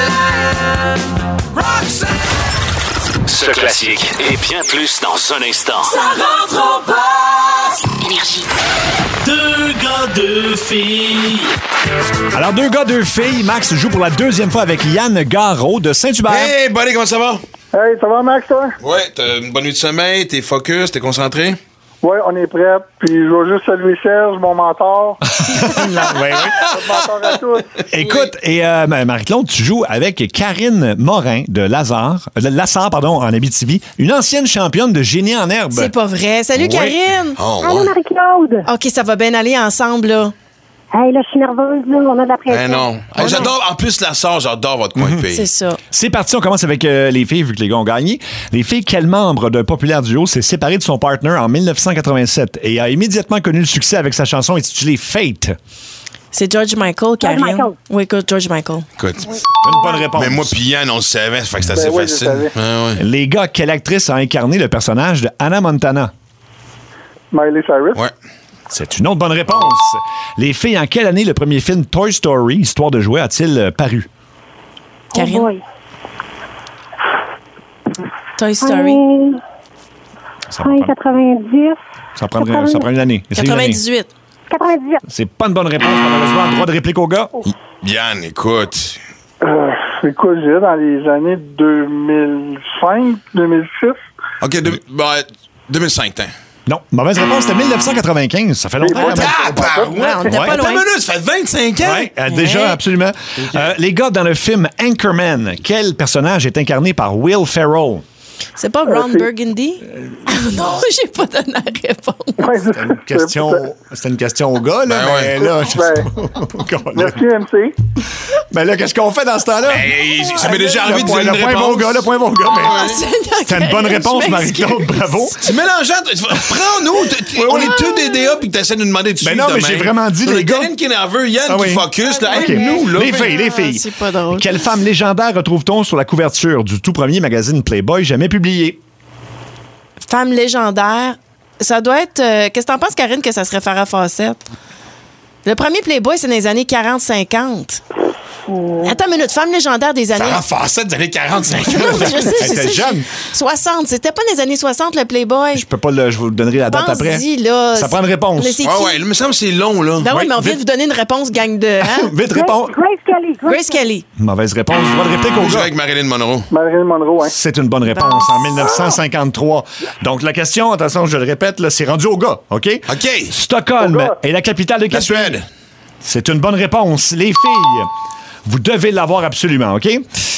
Ce classique et bien plus dans un instant. Ça rentre au poste. Énergie. Deux gars, deux filles. Alors, deux gars, deux filles. Max joue pour la deuxième fois avec Yann Garot de Saint-Hubert. Hey, buddy, comment ça va? Hey, ça va, Max, toi? Ouais, t'as une bonne nuit de sommeil, t'es focus, t'es concentré? Ouais, on est prêts. Puis je vais juste saluer Serge, mon mentor. Oui, oui. Votre mentor à tous. Écoute, et euh, Marie-Claude, tu joues avec Karine Morin de Lazare, de Lassar, pardon, en Abitibi, une ancienne championne de génie en herbe. C'est pas vrai. Salut, Oui. Karine. Oh, Allô, ouais. Marie-Claude. OK, ça va bien aller ensemble, là. Hey, là, je suis nerveuse, là. On a de la pression. Eh non. Hey, j'adore, en plus, la sœur, j'adore votre coin de pays. C'est ça. C'est parti, on commence avec euh, les filles, vu que les gars ont gagné. Les filles, quel membre d'un populaire duo s'est séparé de son partner en dix-neuf cent quatre-vingt-sept et a immédiatement connu le succès avec sa chanson intitulée Fate? C'est George Michael, Karine. Michael. Oui, écoute, George Michael. Écoute. Une bonne réponse. Mais moi, puis Yann, on le savait, ça fait que c'est assez Ben oui, je facile. savais. Ah, ouais. Les gars, quelle actrice a incarné le personnage de Hannah Montana? Miley Cyrus. Ouais. C'est une autre bonne réponse. Les filles, en quelle année le premier film Toy Story, Histoire de jouer, a-t-il euh, paru? Karine. Oh boy. Toy Story. Hey, Ça, va hey, prendre- quatre-vingt-dix. ça, prendrait, ça prend une année. Essaye une année. quatre-vingt-dix-huit. quatre-vingt-dix-huit. C'est pas une bonne réponse, malheureusement. Droit de réplique au gars. Yann, écoute. Euh, écoute, j'ai dans les années deux mille cinq, deux mille six. OK, deux- bah, deux mille cinq, t'as. Non, mauvaise réponse, c'était dix-neuf cent quatre-vingt-quinze. Ça fait longtemps. quand même. Ah, bah, ouais. Ouais, on était Ouais. pas Attends loin. une minute, ça fait vingt-cinq ans? Oui, euh, déjà, Ouais. absolument. Euh, les gars, dans le film Anchorman, quel personnage est incarné par Will Ferrell? C'est pas Ron c'est- Burgundy? non, j'ai pas donné la réponse. Ouais, c'est Une question, c'était une question au gars, là, Ben mais ouais. là, je sais Ben, pas. merci, M C. Ben là, qu'est-ce qu'on fait dans ce temps-là? Hey, ça m'est déjà Le arrivé de point- dire le une point réponse. bon gars, le point bon gars. mais Ah, Seigneur, c'était une bonne Karine, réponse, je m'excuse. Marie-Claude, bravo. C'est mélangeant. Tu- Prends-nous. t- t- On est tous des D A puis que t'essaies de nous demander de Ben suivre non, mais demain. j'ai vraiment dit, On les a gars. Karine qui est nerveux, Yann Ah qui oui. focus. Là. OK. Aide-nous, là. Les filles, les filles. c'est pas drôle. Quelle femme légendaire retrouve-t-on sur la couverture du tout premier magazine Playboy jamais publié? Femme légendaire. Ça doit être. euh, Qu'est-ce que t'en penses, Karine, que ça serait Farrah Fawcett? Le premier Playboy, c'est dans les années quarante cinquante. Attends une minute. Femme légendaire des années. Farrah Fawcett des années quarante-cinq. Non, je sais, je Elle était sais. jeune. soixante. C'était pas dans les années soixante, le Playboy. Je peux pas le, je vous donnerai la date après. Pense-y, là. Ça prend une réponse. Mais c'est Ouais, qui? ouais, il me semble que c'est long, là. Ben oui, Ouais, mais on vient vite. de vous donner une réponse, gang de. Hein? Vite, réponds. Grace Kelly. Grace Kelly. Mauvaise réponse. Droit de réplique au Je gars. avec Marilyn Monroe. Marilyn Monroe, hein. C'est une bonne réponse en dix-neuf cent cinquantre-trois. Donc, la question, attention, je le répète, là, c'est rendu au gars, OK? OK. Stockholm Au gars. est la capitale de quel La Suède. pays? C'est une bonne réponse. Les filles, vous devez l'avoir absolument, OK?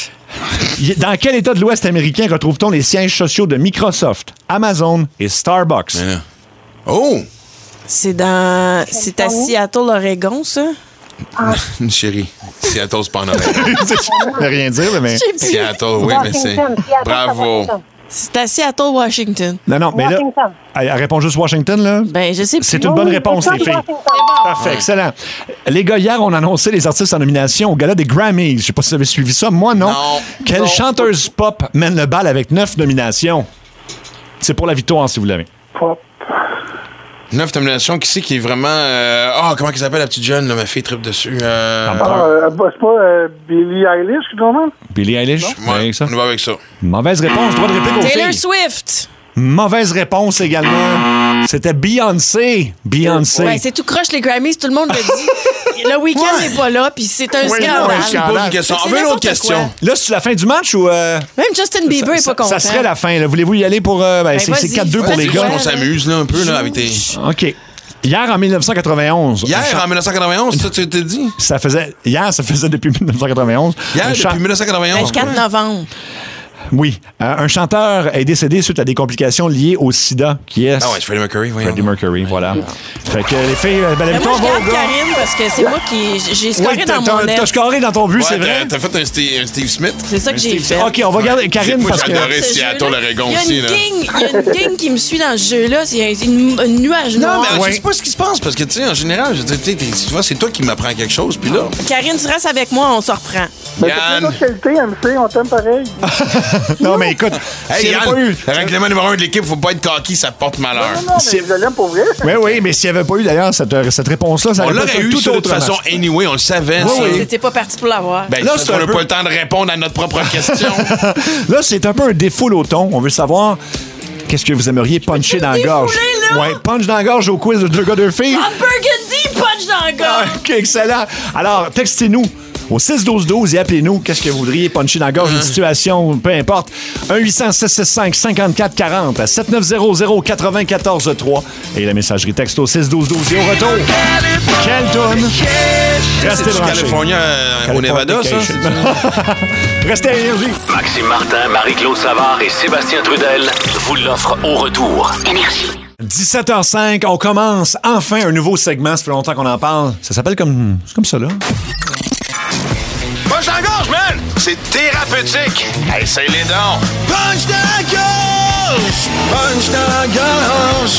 Y- Dans quel État de l'Ouest américain retrouve-t-on les sièges sociaux de Microsoft, Amazon et Starbucks? Mais là. Oh! C'est dans. C'est à Seattle, Oregon, ça? Une chérie. Seattle, c'est pas en Oregon. Je peux rien dire, là, mais... J'ai plus. Seattle, oui, mais c'est. Washington. Seattle, Bravo. Washington. C'est à Seattle, Washington. Non, non, mais là, Washington. elle, elle répond juste Washington, là? Ben, je sais plus. C'est une bonne réponse, les filles. Parfait, excellent. Les gars, hier, on a annoncé les artistes en nomination au gala des Grammys. Je sais pas si vous avez suivi ça. Moi, non. Non. Quelle Non. chanteuse pop mène le bal avec neuf nominations? C'est pour la victoire, si vous l'avez. Pop. Neuf nominations. Qui c'est qui est vraiment. euh, Ah, comment elle s'appelle, la petite jeune, là, ma fille tripe dessus? Euh... Ah, euh, c'est pas euh, Billie Eilish qui demande? Billie Eilish? Ouais, Ouais, ça. on va avec ça. Mauvaise réponse. Droit de réplique aux Taylor filles. Swift. Mauvaise réponse également. C'était Beyoncé. Beyoncé. Ouais, c'est tout croche, les Grammys, tout le monde le dit. le week-end n'est pas là, puis c'est un Oui, scandale. non, je pose une question. C'est On veut une autre n'importe question. quoi. Là, c'est la fin du match ou... Euh... Même Justin Bieber n'est ça, pas content. ça serait la fin. Là. Voulez-vous y aller pour... Euh, ben, Ben, c'est c'est vas-y, quatre deux pour vas-y, les ouais. gars. On s'amuse là, un peu là, avec tes... OK. Hier, en dix-neuf cent quatre-vingt-onze... Hier, un chan- en dix-neuf cent quatre-vingt-onze, ça, tu t'es dit? Ça faisait... Hier, ça faisait depuis dix-neuf cent quatre-vingt-onze. Hier, Un depuis chan- dix-neuf cent quatre-vingt-onze. vingt-quatre novembre. Oui. Euh, un chanteur est décédé suite à des complications liées au sida, qui est... Ah ouais, Freddie Mercury, oui. Freddie Mercury, voilà. Fait que les filles... Ben, Ben, l'habitude, moi, je on va au garde gars. Karine parce que c'est moi qui... J'ai scoré Oui, dans t'as- mon t'as- net. T'as scoré dans ton but, Ouais, c'est t'as- vrai? T'as fait un Steve, un Steve Smith? C'est ça que j'ai fait. OK, on va garder Karine Moi, parce que... j'adorais Ce Seattle, jeu-là, l'Oregon il y a aussi, une là. gang, il y a une gang qui me suit dans ce jeu-là. Il y a une, une nuage Non, noir. mais Ouais. je sais pas ce qui se passe parce que, tu sais, en général, je veux dire, tu sais, t'es- tu vois, c'est toi qui m'apprends quelque chose, puis là. Karine, tu restes avec moi, on se reprend. Ben, c'est Yann. une qualité, M C, on t'aime pareil. Non, mais écoute, Hey, s'il y avait Yann, pas eu... le règlement numéro un de l'équipe, faut pas être cocky, ça porte malheur. Non, non, mais C'est- je l'aime pour vrai. Oui, oui, mais s'il n'y avait pas eu, d'ailleurs, cette, cette réponse-là, ça On aurait l'aurait été eu tout ça, de autre toute façon, match. anyway, on le savait, Oui, ça. oui. T'étais pas parti pour l'avoir. Ben, Là, parce c'est qu'on un n'a peu- pas le temps de répondre à notre propre question. Là, c'est un peu un défaut l'automne. On veut savoir qu'est-ce que vous aimeriez puncher dans la gorge. là? Ouais, punch dans la gorge au quiz de deux gars, deux filles. Un burgundy punch dans la gorge. OK, excellent. Alors, textez-nous au six douze douze et appelez-nous. Qu'est-ce que vous voudriez puncher dans la gorge? Une situation, peu importe. un huit cents six six cinq cinq quatre quatre zéro sept neuf zéro zéro quatre-vingt-quatorze trois et la messagerie texte au six douze douze. Et au retour, quelle toune? Restez C'est du branchés. California euh, au Nevada, ça? c'est- Restez à Énergie. Maxime Martin, Marie-Claude Savard et Sébastien Trudel vous l'offrent au retour. Énergie. dix-sept heures cinq, on commence enfin un nouveau segment. Ça fait longtemps qu'on en parle. Ça s'appelle comme, c'est comme ça, là. Punch dans la gorge, man! C'est thérapeutique! Essaye les dents! Punch dans la gorge! Punch dans la gorge!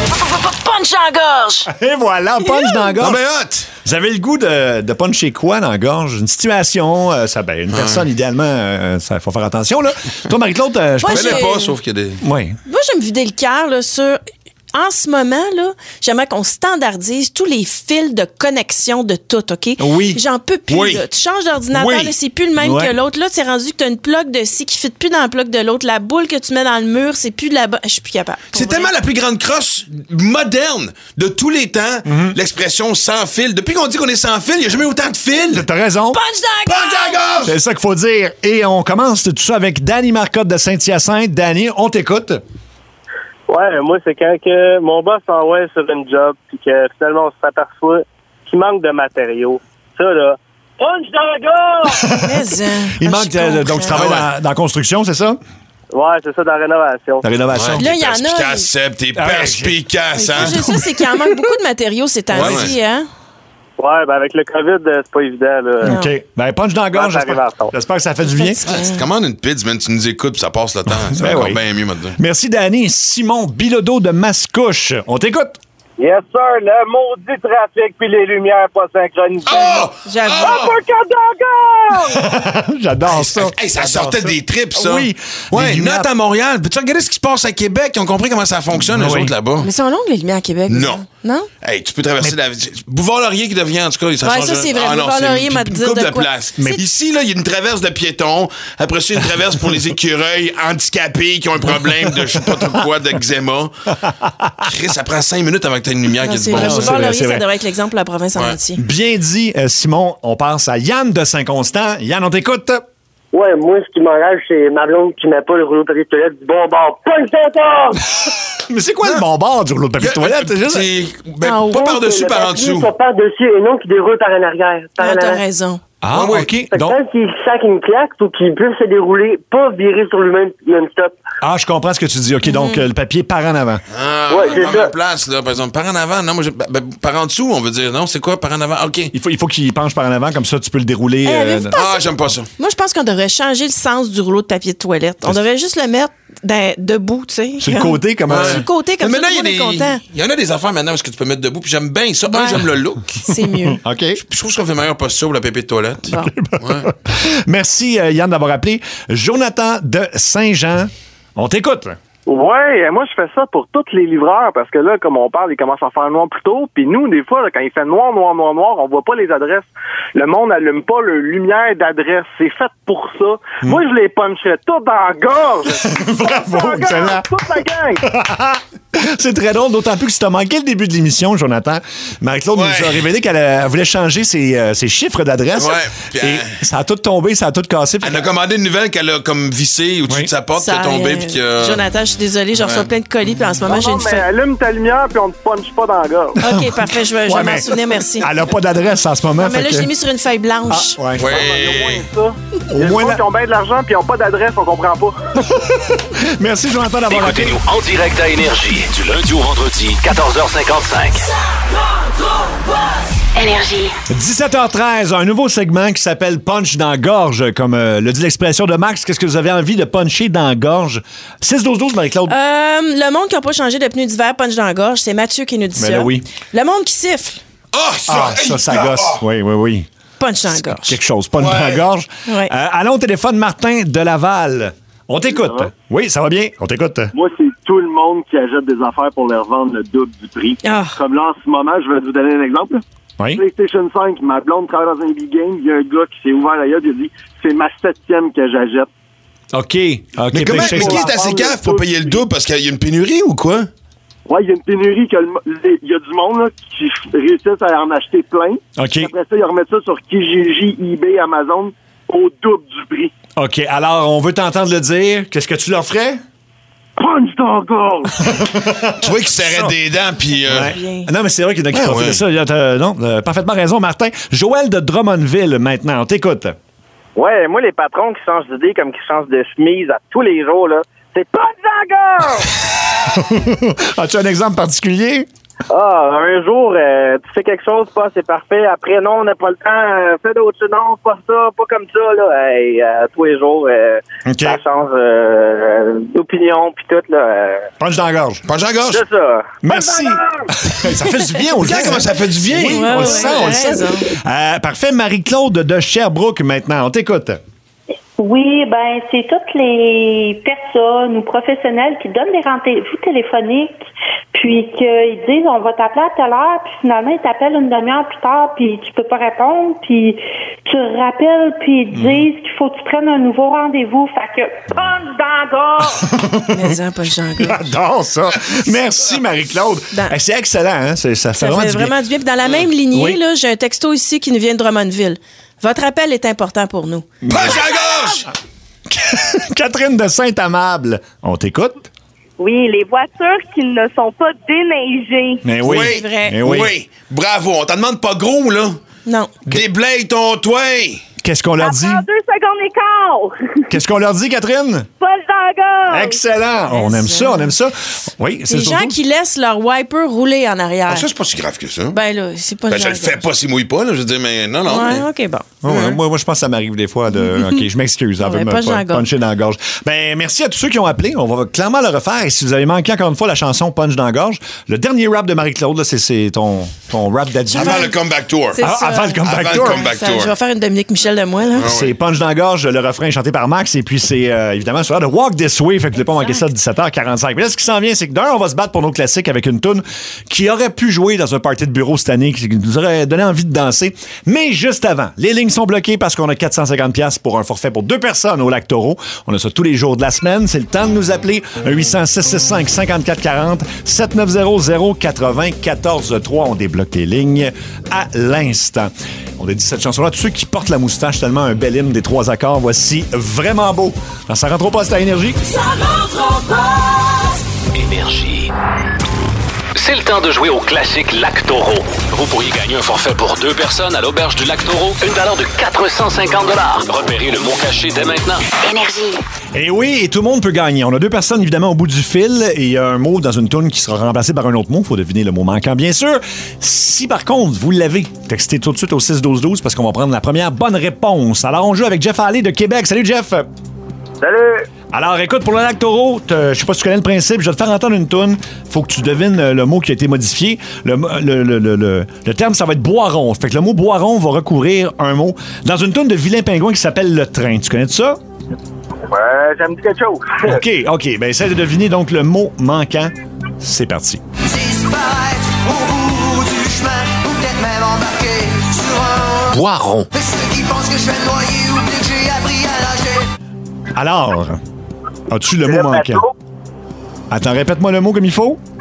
Punch en gorge. Et voilà, punch dans la gorge. Non, mais hot! Vous avez le goût de, de puncher quoi dans la gorge? Une situation, euh, ça, ben, une personne, idéalement, euh, ça faut faire attention, là. Toi, Marie-Claude, euh, je Moi, pense... j'ai- Fais-le pas, sauf qu'il y a des... Oui. Moi, je vais me vider le cœur là, sur... En ce moment, là, j'aimerais qu'on standardise tous les fils de connexion de tout, OK? Oui. J'en peux plus. Oui. Là. Tu changes d'ordinateur, Oui. là, c'est plus le même Ouais. que l'autre. Là, c'est rendu que tu as une plug de ci qui ne fit plus dans le plug de l'autre. La boule que tu mets dans le mur, c'est plus de la bonne. Je suis plus capable. Pour C'est vrai. tellement la plus grande crosse moderne de tous les temps, l'expression sans fil. Depuis qu'on dit qu'on est sans fil, il n'y a jamais autant de fils. T'as raison. Punch dans la Punch dans la gorge! C'est ça qu'il faut dire. Et on commence tout ça avec Danny Marcotte de Saint-Hyacinthe. Danny, on t'écoute. Ouais, moi, c'est quand que mon boss s'envoie sur une job, puis que finalement, on s'aperçoit qu'il manque de matériaux. Ça, là, punch dans la gorge! Mais, hein, Il ah, manque, je euh, donc tu comprends. travailles Ah ouais. dans, dans la construction, c'est ça? Ouais, c'est ça, dans la rénovation. La rénovation. Là, il y en a- Perspicace, Seb, t'es Ah ouais, perspicace, Mais hein? je sais, c'est qu'il en manque beaucoup de matériaux ces temps-ci, Ouais, hein? Ouais, ben avec le COVID, euh, c'est pas évident, là. OK. Ben, punch dans la gorge. Ouais, ça J'espère arrive à fond. j'espère que ça fait du bien. Ah, tu te commandes une pizza, man, tu nous écoutes, puis ça passe le temps. C'est Ben encore oui. bien mieux, maintenant. Merci, Danny. Simon Bilodeau de Mascouche. On t'écoute. Yes, sir, le maudit trafic puis les lumières pas synchronisées. Oh! J'avoue. Ah, pas qu'à d'accord! J'adore ça. Hey, ça J'adore sortait ça. des trips, ça. Oui. Ouais, Des lumières. note à Montréal. Peux-tu regarder ce qui se passe à Québec? Ils ont compris comment ça fonctionne, eux Oui. autres, là-bas. Mais sont longues, les lumières à Québec. Non. ça? Non? Hey, tu peux traverser la... Bouvard-Laurier qui devient, en tout cas, ça Ouais, change... ça, c'est vrai. Ah non, Bouvard-Laurier c'est m'a une dit coupe de de quoi. place. Mais- Ici, là, il y a une traverse de piétons. Après ça, une traverse pour les écureuils handicapés qui ont un problème de je sais pas trop quoi, d'eczéma. Chris, ça prend cinq minutes avant que tu aies une lumière Non, qui c'est te vrai. bon. c'est Boulevard vrai, Laurier, c'est ça vrai. devrait être l'exemple pour la province en Ouais. entier. Bien dit, euh, Simon. On passe à Yann de Saint-Constant. Yann, on t'écoute. Ouais, moi, ce qui m'enrage, c'est ma blonde qui met pas le rouleau de papier de toilette du bon bord. Punch dans la gorge! Mais c'est quoi le bon bord du rouleau de papier de toilette? C'est juste- C'est ben, Ah, pas ouais, par-dessus, Le par en papier dessous. soit par-dessus et non qui déroule par en arrière. Par Non, en t'as arrière. raison. Ah, Ouais, ouais. OK. Fait que Donc, quand il sac une claque, faut qu'il puisse se dérouler, pas virer sur lui-même non-stop. ah, je comprends ce que tu dis. OK, donc euh, le papier part en avant. Ah, Ouais, ouais, c'est pas ça. ma place, là, par exemple. Par en avant, non, moi, je- ben, ben, par en dessous, on veut dire. Non, c'est quoi, par en avant? OK. Il faut, il faut qu'il penche par en avant, comme ça, tu peux le dérouler. Hey, euh, avez-vous pensé- Ah, j'aime pas ça. Moi, je pense qu'on devrait changer le sens du rouleau de papier de toilette. On devrait juste le mettre dans- debout, tu sais. Sur le côté, comme un- Sur le côté, comme Mais ça, maintenant, tout le monde il y, est a content. des- il y en a des affaires maintenant parce que tu peux mettre debout, puis j'aime bien ça. Un, Ouais. j'aime le look. C'est mieux. OK. Je trouve que ça fait meilleure posture pour la pépé de toilette. Bon. Ouais. Merci, euh, Yann, d'avoir appelé. Jonathan de Saint-Jean. On t'écoute. Ouais, moi je fais ça pour tous les livreurs parce que là, comme on parle, il commence à faire noir plus tôt. Puis nous, des fois, là, quand il fait noir, noir, noir, noir, on voit pas les adresses. Le monde n'allume pas le lumière d'adresse. C'est fait pour ça. Moi, je les puncherais tout dans la gorge. Bravo, Dans la gorge, excellent. toute la gang. C'est très drôle, d'autant plus que si t'as manqué le début de l'émission, Jonathan, Marie-Claude ouais. nous a révélé qu'elle a, elle voulait changer ses, euh, ses chiffres d'adresse. Ouais. Et euh, ça a tout tombé, ça a tout cassé. Elle a commandé une nouvelle qu'elle a comme vissée au-dessus oui. de sa porte, qui Ça, est tombée. euh, Puis que... Jonathan, je suis désolée, j'en reçois Ouais. plein de colis, puis en ce moment, Non, j'ai non, une mais feuille. allume ta lumière puis on te punche pas dans la gorge. OK, parfait, je vais, je vais Ouais, m'en mais souvenir, merci. Elle a pas d'adresse en ce moment. Non, mais fait là, que... je l'ai mis sur une feuille blanche. Ah, ouais. Ouais. Ça. Il y a des moins gens la- qui ont bien de l'argent puis ils ont pas d'adresse, on comprend pas. Merci, Jonathan, d'avoir appelé. Écoutez-nous en direct à Énergie, du lundi au vendredi, quatorze heures cinquante-cinq. Énergie. dix-sept heures treize, un nouveau segment qui s'appelle Punch dans la gorge, comme euh, le dit l'expression de Max. Qu'est-ce que vous avez envie de puncher dans la gorge? six douze douze, Marie-Claude. Euh, le monde qui n'a pas changé de pneus d'hiver, punch dans la gorge, c'est Mathieu qui nous dit Ben ça. là, oui. Le monde qui siffle, Ah, ça, Ah, ça, hey, ça ah, gosse. ah. Oui, oui, oui. punch dans la gorge. Quelque chose, punch Ouais. dans la gorge. Ouais. Euh, allons au téléphone, Martin de Laval. On t'écoute. Ça va? Oui, ça va bien. On t'écoute. Moi, c'est tout le monde qui achète des affaires pour les revendre le double du prix. Ah. Comme là, en ce moment, je vais vous donner un exemple. là. Oui. PlayStation cinq, ma blonde travaille dans un big game. Il y a un gars qui s'est ouvert la gueule, il a dit c'est ma septième que j'achète. OK. OK. Mais comment PlayStation- est-ce qu'il est assez cave pour payer le double parce qu'il y a une pénurie ou quoi? Ouais, il y a une pénurie, que le- les- il y a du monde là, qui réussissent à en acheter plein. OK. Après ça, ils remettent ça sur Kijiji, eBay, Amazon au double du prix. OK. Alors, on veut t'entendre le dire. Qu'est-ce que tu leur ferais? Punch ton gorge! Tu vois qu'il serrait des dents, puis... euh, Ouais. Non, mais c'est vrai qu'il y en a qui Ouais, profitent ouais. de ça. Il y a- t'as- Non, euh, parfaitement raison, Martin. Joël de Drummondville, maintenant. On t'écoute. Ouais, moi, les patrons qui changent d'idée comme qui changent de chemise à tous les jours, là, c'est pas de la gorge! As-tu un exemple particulier? Ah, un jour, euh, tu fais quelque chose, pas, c'est parfait. Après, non, on n'a pas le temps. Euh, fais d'autres choses. Non, pas ça, pas comme ça, là. Hey, euh, tous les jours, euh, OK. ça change euh, d'opinion, puis tout, là. Euh, Punch dans la gorge. Punch dans la gorge. c'est ça. Merci. Ça fait du bien aux gens. Regarde comment ça fait du bien. Oui, Ouais, on le ouais, sent, t'as on le sait. raison. Euh, parfait. Marie-Claude de Sherbrooke, maintenant. On t'écoute. Oui, ben c'est toutes les personnes ou professionnels qui donnent des rendez-vous téléphoniques, puis qu'ils disent on va t'appeler à telle heure, puis finalement ils t'appellent une demi-heure plus tard, puis tu peux pas répondre, puis tu rappelles, puis ils disent qu'il faut que tu prennes un nouveau rendez-vous. Fait que punch dans la gorge! Mais en punch dans la gorge. J'adore ça. Merci, Marie-Claude. Dans- Eh, c'est excellent. Hein? C'est- Ça fait Ça vraiment fait du bien. vraiment du bien. Puis dans la même lignée, Oui. là, j'ai un texto ici qui nous vient de Drummondville. Votre appel est important pour nous. Punch à la gorge! Catherine de Saint-Amable. On t'écoute? Oui, les voitures qui ne sont pas déneigées. Mais oui. C'est vrai. Mais Oui. oui. Bravo. On t'en demande pas gros, là. Non. Déblaye ton toit. Qu'est-ce qu'on leur dit? En deux secondes d'écart. Qu'est-ce qu'on leur dit, Catherine? Pas dans la gorge. Excellent. On aime ça, on aime ça. Oui, c'est Les gens qui laissent leur wiper rouler en arrière. Ah, ça, c'est pas si grave que ça. Ben là, c'est pas Ben, le je le fais pas s'il mouille pas, là. Je veux dire, mais non, non. Ouais, mais- OK, bon. Oh, ouais, moi, moi, je pense que ça m'arrive des fois de. OK, je m'excuse. Elle veut Ouais, me punch dans la pun- gorge. puncher dans la gorge. Ben, merci à tous ceux qui ont appelé. On va clairement le refaire. Et si vous avez manqué encore une fois la chanson Punch dans la gorge, le dernier rap de Marie-Claude, là, c'est- c'est ton, ton rap d'adieu. Avant le comeback tour. C'est Ah, ça. avant le comeback Avant tour. le comeback Ça, tour. je vais faire une Dominique Michel de moi, là. C'est Punch dans la gorge, le refrain est chanté par Max, et puis c'est euh, évidemment sur l'air de Walk This Way, fait que vous n'avez pas manqué ça à dix-sept heures quarante-cinq. Mais là, ce qui s'en vient, c'est que d'un, on va se battre pour nos classiques avec une toune qui aurait pu jouer dans un party de bureau cette année, qui nous aurait donné envie de danser. Mais juste avant, les lignes sont bloquées parce qu'on a quatre cent cinquante dollars pour un forfait pour deux personnes au Lac Taureau. On a ça tous les jours de la semaine. C'est le temps de nous appeler. un huit cents, six six cinq, cinq quatre quatre zéro, sept neuf zéro, zéro quatre-vingts, quatorze trois. On débloque les lignes à l'instant. On dédie cette chanson-là à tous ceux qui portent la moustache, tellement un bel hymne des trois accords. Voici Vraiment beau. Dans Ça rentre au poste à Énergie. Ça rentre au poste. Énergie. C'est le temps de jouer au classique Lac Taureau. Vous pourriez gagner un forfait pour deux personnes à l'auberge du Lac Taureau, une valeur de quatre cent cinquante dollars. Repérez le mot caché dès maintenant. Énergie. Et oui, et tout le monde peut gagner. On a deux personnes, évidemment, au bout du fil, et il y a un mot dans une toune qui sera remplacé par un autre mot. Il faut deviner le mot manquant, bien sûr. Si, par contre, vous l'avez, textez tout de suite au six douze douze parce qu'on va prendre la première bonne réponse. Alors, on joue avec Jeff Allé de Québec. Salut, Jeff! Salut! Alors, écoute, pour le Lac Taureau, te- je sais pas si tu connais le principe, je vais te faire entendre une toune. Faut que tu devines euh, le mot qui a été modifié. Le, le, le, le, le- le terme, ça va être boiron. Fait que le mot boiron va recouvrir un mot dans une toune de Vilain Pingouin qui s'appelle Le Train. Tu connais ça? Ouais, ça me dit quelque chose. OK, OK. Ben, essaie de deviner donc le mot manquant. C'est parti. Disparaître au bout du chemin, ou peut-être même embarquer sur un... Boiron. Et ceux qui pensent que je vais me noyer, oublient que j'ai appris à nager. Alors, as-tu le mot Le manquant? bateau. Attends, répète-moi le mot comme il faut.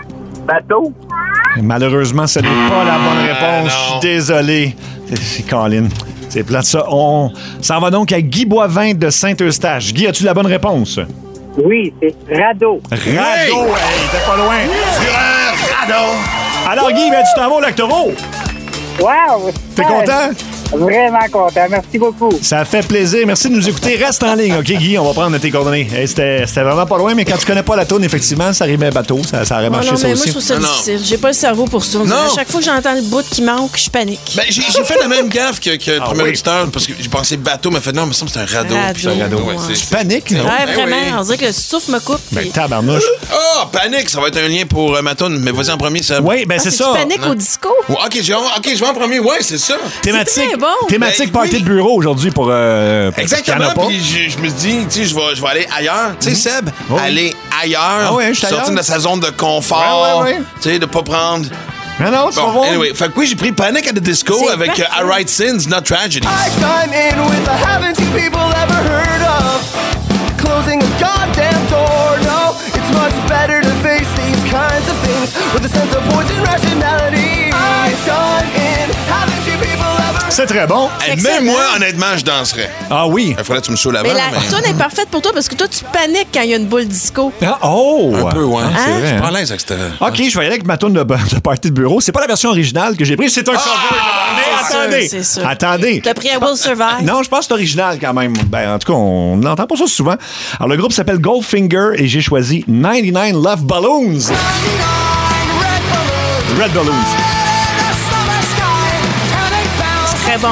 Bateau. Malheureusement, ce n'est pas la bonne réponse. Je suis désolé. C'est, c'est Colin. C'est plate ça. On s'en va donc à Guy Boivin de Saint-Eustache. Guy, as-tu la bonne réponse? Oui, c'est radeau. Radeau, hey, t'es pas loin. Fureur, radeau. Alors, Guy, ben, tu t'en vas au Lactoro. Wow! T'es content? Vraiment content. Merci beaucoup. Ça fait plaisir. Merci de nous écouter. Reste en ligne, OK, Guy? On va prendre tes coordonnées. Hey, c'était, c'était vraiment pas loin, mais quand tu connais pas la toune, effectivement, ça arrivait bateau. Ça, ça aurait Oh marché, non, ça mais aussi. moi, je trouve ça Non, non. difficile. J'ai pas le cerveau pour ça. On dirait, Non. À chaque fois que j'entends le bout qui manque, je panique. Ben, j'ai, j'ai fait la même gaffe que, que le Ah premier oui. auditeur parce que j'ai pensé bateau, m'a fait non, mais ça me semble que c'est un radeau. Radeau, Puis c'est un radeau. ouais. Ouais, c'est- Tu paniques, non? Ouais, Ben vraiment. oui. On dirait que le souffle me coupe. Ben, puis- tabarnouche. Ah, panique, ça va être un lien pour euh, ma toune. Mais vas-y en premier, ça. Oui, ben, Ah, c'est c'est ça. tu paniques Non. au disco? Ouais, OK, je vais, OK, je vais en premier. Ouais, c'est ça. Thématique, très bon. thématique Ben, party oui. de bureau aujourd'hui pour. Euh, parce qu'il y en a Exactement. pas. Puis je, je me dis, tu sais, je vais, je vais aller ailleurs. Tu sais, Seb, Oh. aller ailleurs. Ah ouais, je suis sortir ailleurs. de sa zone de confort. Ouais, ouais, ouais. Tu sais, de pas prendre. Non, non, tu vas Bon, voir. anyway, fait que oui, j'ai pris Panic at the Disco C'est avec parfait. euh, I Write Sins, Not Tragedies. I chime in with a haven't you people ever heard of closing a goddamn door? No, it's much better to face these kinds of things with a sense of poison rationality. I chime in, haven't you people ever C'est très bon. Hey, Excellent. même moi, honnêtement, je danserais. Ah oui. Il faudrait que tu me saoules avant. Mais la mais- toune est parfaite pour toi parce que toi, tu paniques quand il y a une boule disco. Ah, oh! Un peu, ouais. Ah, c'est Hein? vrai. Je suis hein. pas à l'aise avec cette. OK, je vais y aller avec ma toune de, de party de bureau. C'est pas la version originale que j'ai prise, c'est un cover. Mais c'est attendez, sûr, c'est sûr. attendez. T'as pris I Will Survive? Non, je pense que c'est original quand même. Ben, en tout cas, on n'entend pas ça souvent. Alors, le groupe s'appelle Goldfinger et j'ai choisi ninety-nine Love Balloons. Red Balloons. C'est très bon.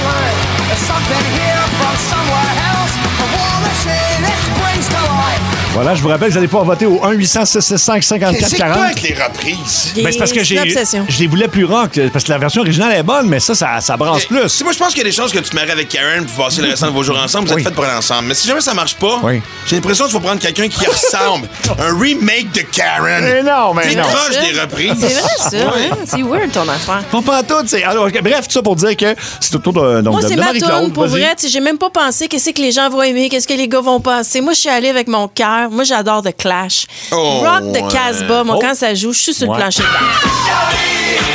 Voilà, je vous rappelle, vous allez pouvoir voter au un huit cent six six cinq cinq quatre C'est quoi quarante. avec les reprises? Ben, c'est parce que C'est j'ai, une obsession. je les voulais plus rock, parce que la version originale est bonne, mais ça, ça, ça brasse Eh, plus. tu sais, moi, je pense qu'il y a des chances que tu te maries avec Karen pour passer le restant de vos jours ensemble. Vous êtes Oui. faites pour aller ensemble. Mais si jamais ça marche pas, Oui. j'ai l'impression qu'il faut prendre quelqu'un qui ressemble. Un remake de Karen. Mais non, mais T'es non. proche Ça. des reprises. C'est vrai, ça. Ouais. hein? C'est weird, ton affaire. Pas pas tout, c'est. Alors, bref, tout ça pour dire que c'est autour de, donc, Moi, de, c'est de ma Marie-Claude. toune, pour Vas-y. vrai. Tu sais, j'ai même pas pensé qu'est-ce que les gens vont aimer, qu'est-ce que les gars vont penser. Moi, je suis allée avec mon cœur. Moi, j'adore The Clash. Oh, Rock de ouais. Casbah. Moi, Oh. quand ça joue, je suis sur Ouais. le plancher de danse.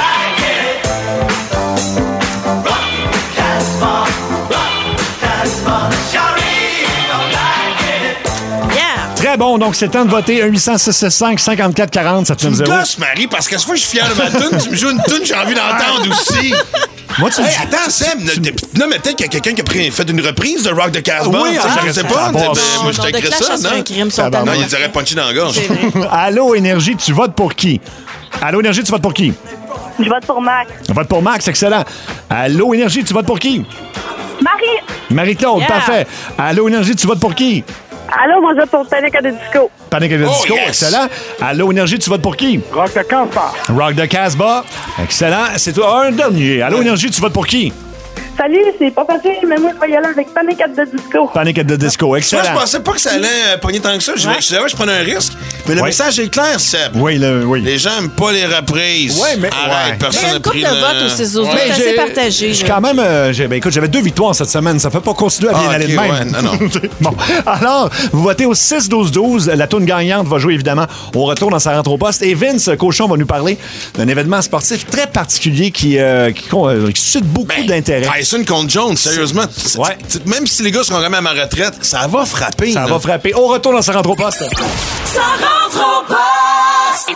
Yeah! Très bon, donc c'est temps de voter un huit cent six six cinq cinq quatre quarante, ça te Tu me donne zéro. gosses, Marie, parce qu'à chaque fois que je suis fier de ma toune, tu me joues une toune que j'ai envie d'entendre aussi. Moi, tu me Hey, dis- attends, Seb, ne- non, mais peut-être qu'il y a quelqu'un qui a pris- fait une reprise de Rock de Casbah. Oui, Tu sais, ah, je ne sais ça pas. va. Ben, moi, Non, je non, The t'écris Clash, ça, ça serait non? un crime, sont Ça va. Non, tellement il dirait punché dans la gorge. C'est vrai. Allô, Énergie, tu votes pour qui? Allô, Énergie, tu votes pour qui? Je vote pour Max. Vote pour Max, excellent. Allô, Énergie, tu votes pour qui? Marie! Marie-Claude, Yeah. parfait. Allô, Énergie, tu votes pour qui? Allô, moi je vote pour Panic at the Disco. Panic at the Oh, Disco, yes. excellent. Allô, Énergie, tu votes pour qui? Rock de Cancer. Rock de Casbah, excellent. C'est toi, un dernier. Allô, Énergie, tu votes pour qui? Salut, c'est pas facile, mais moi je vais y aller avec Panic at the Disco. Panic at the Disco, Moi, excellent. je pensais pas que ça allait euh, pogner tant que ça. Je, Ouais. je savais que je prenais un risque. Mais le Ouais. message est clair, Seb. Oui, le, oui. Les gens aiment pas les reprises. Ouais, mais- Arrête, ouais. personne Mais n'a une couple pris de le- votes au six douze, Ouais. c'est assez j'ai- partagé. Je suis là. quand même. euh, j'ai- ben, écoute, j'avais deux victoires cette semaine. Ça fait pas continuer à bien Ah, aller ok, de même. ouais, non, non. Bon. Alors, vous votez au six douze douze. La toune gagnante va jouer évidemment au retour dans sa rentre au poste. Et Vince Cochon va nous parler d'un événement sportif très particulier qui, euh, qui, con- euh, qui suscite beaucoup Ben, d'intérêt. Tyson contre Jones, sérieusement. c'est- Ouais. c'est- Même si les gars seront jamais à ma retraite, ça va frapper. Ça là. va frapper. Au retour dans sa rentre au poste. Ça rentre au poste.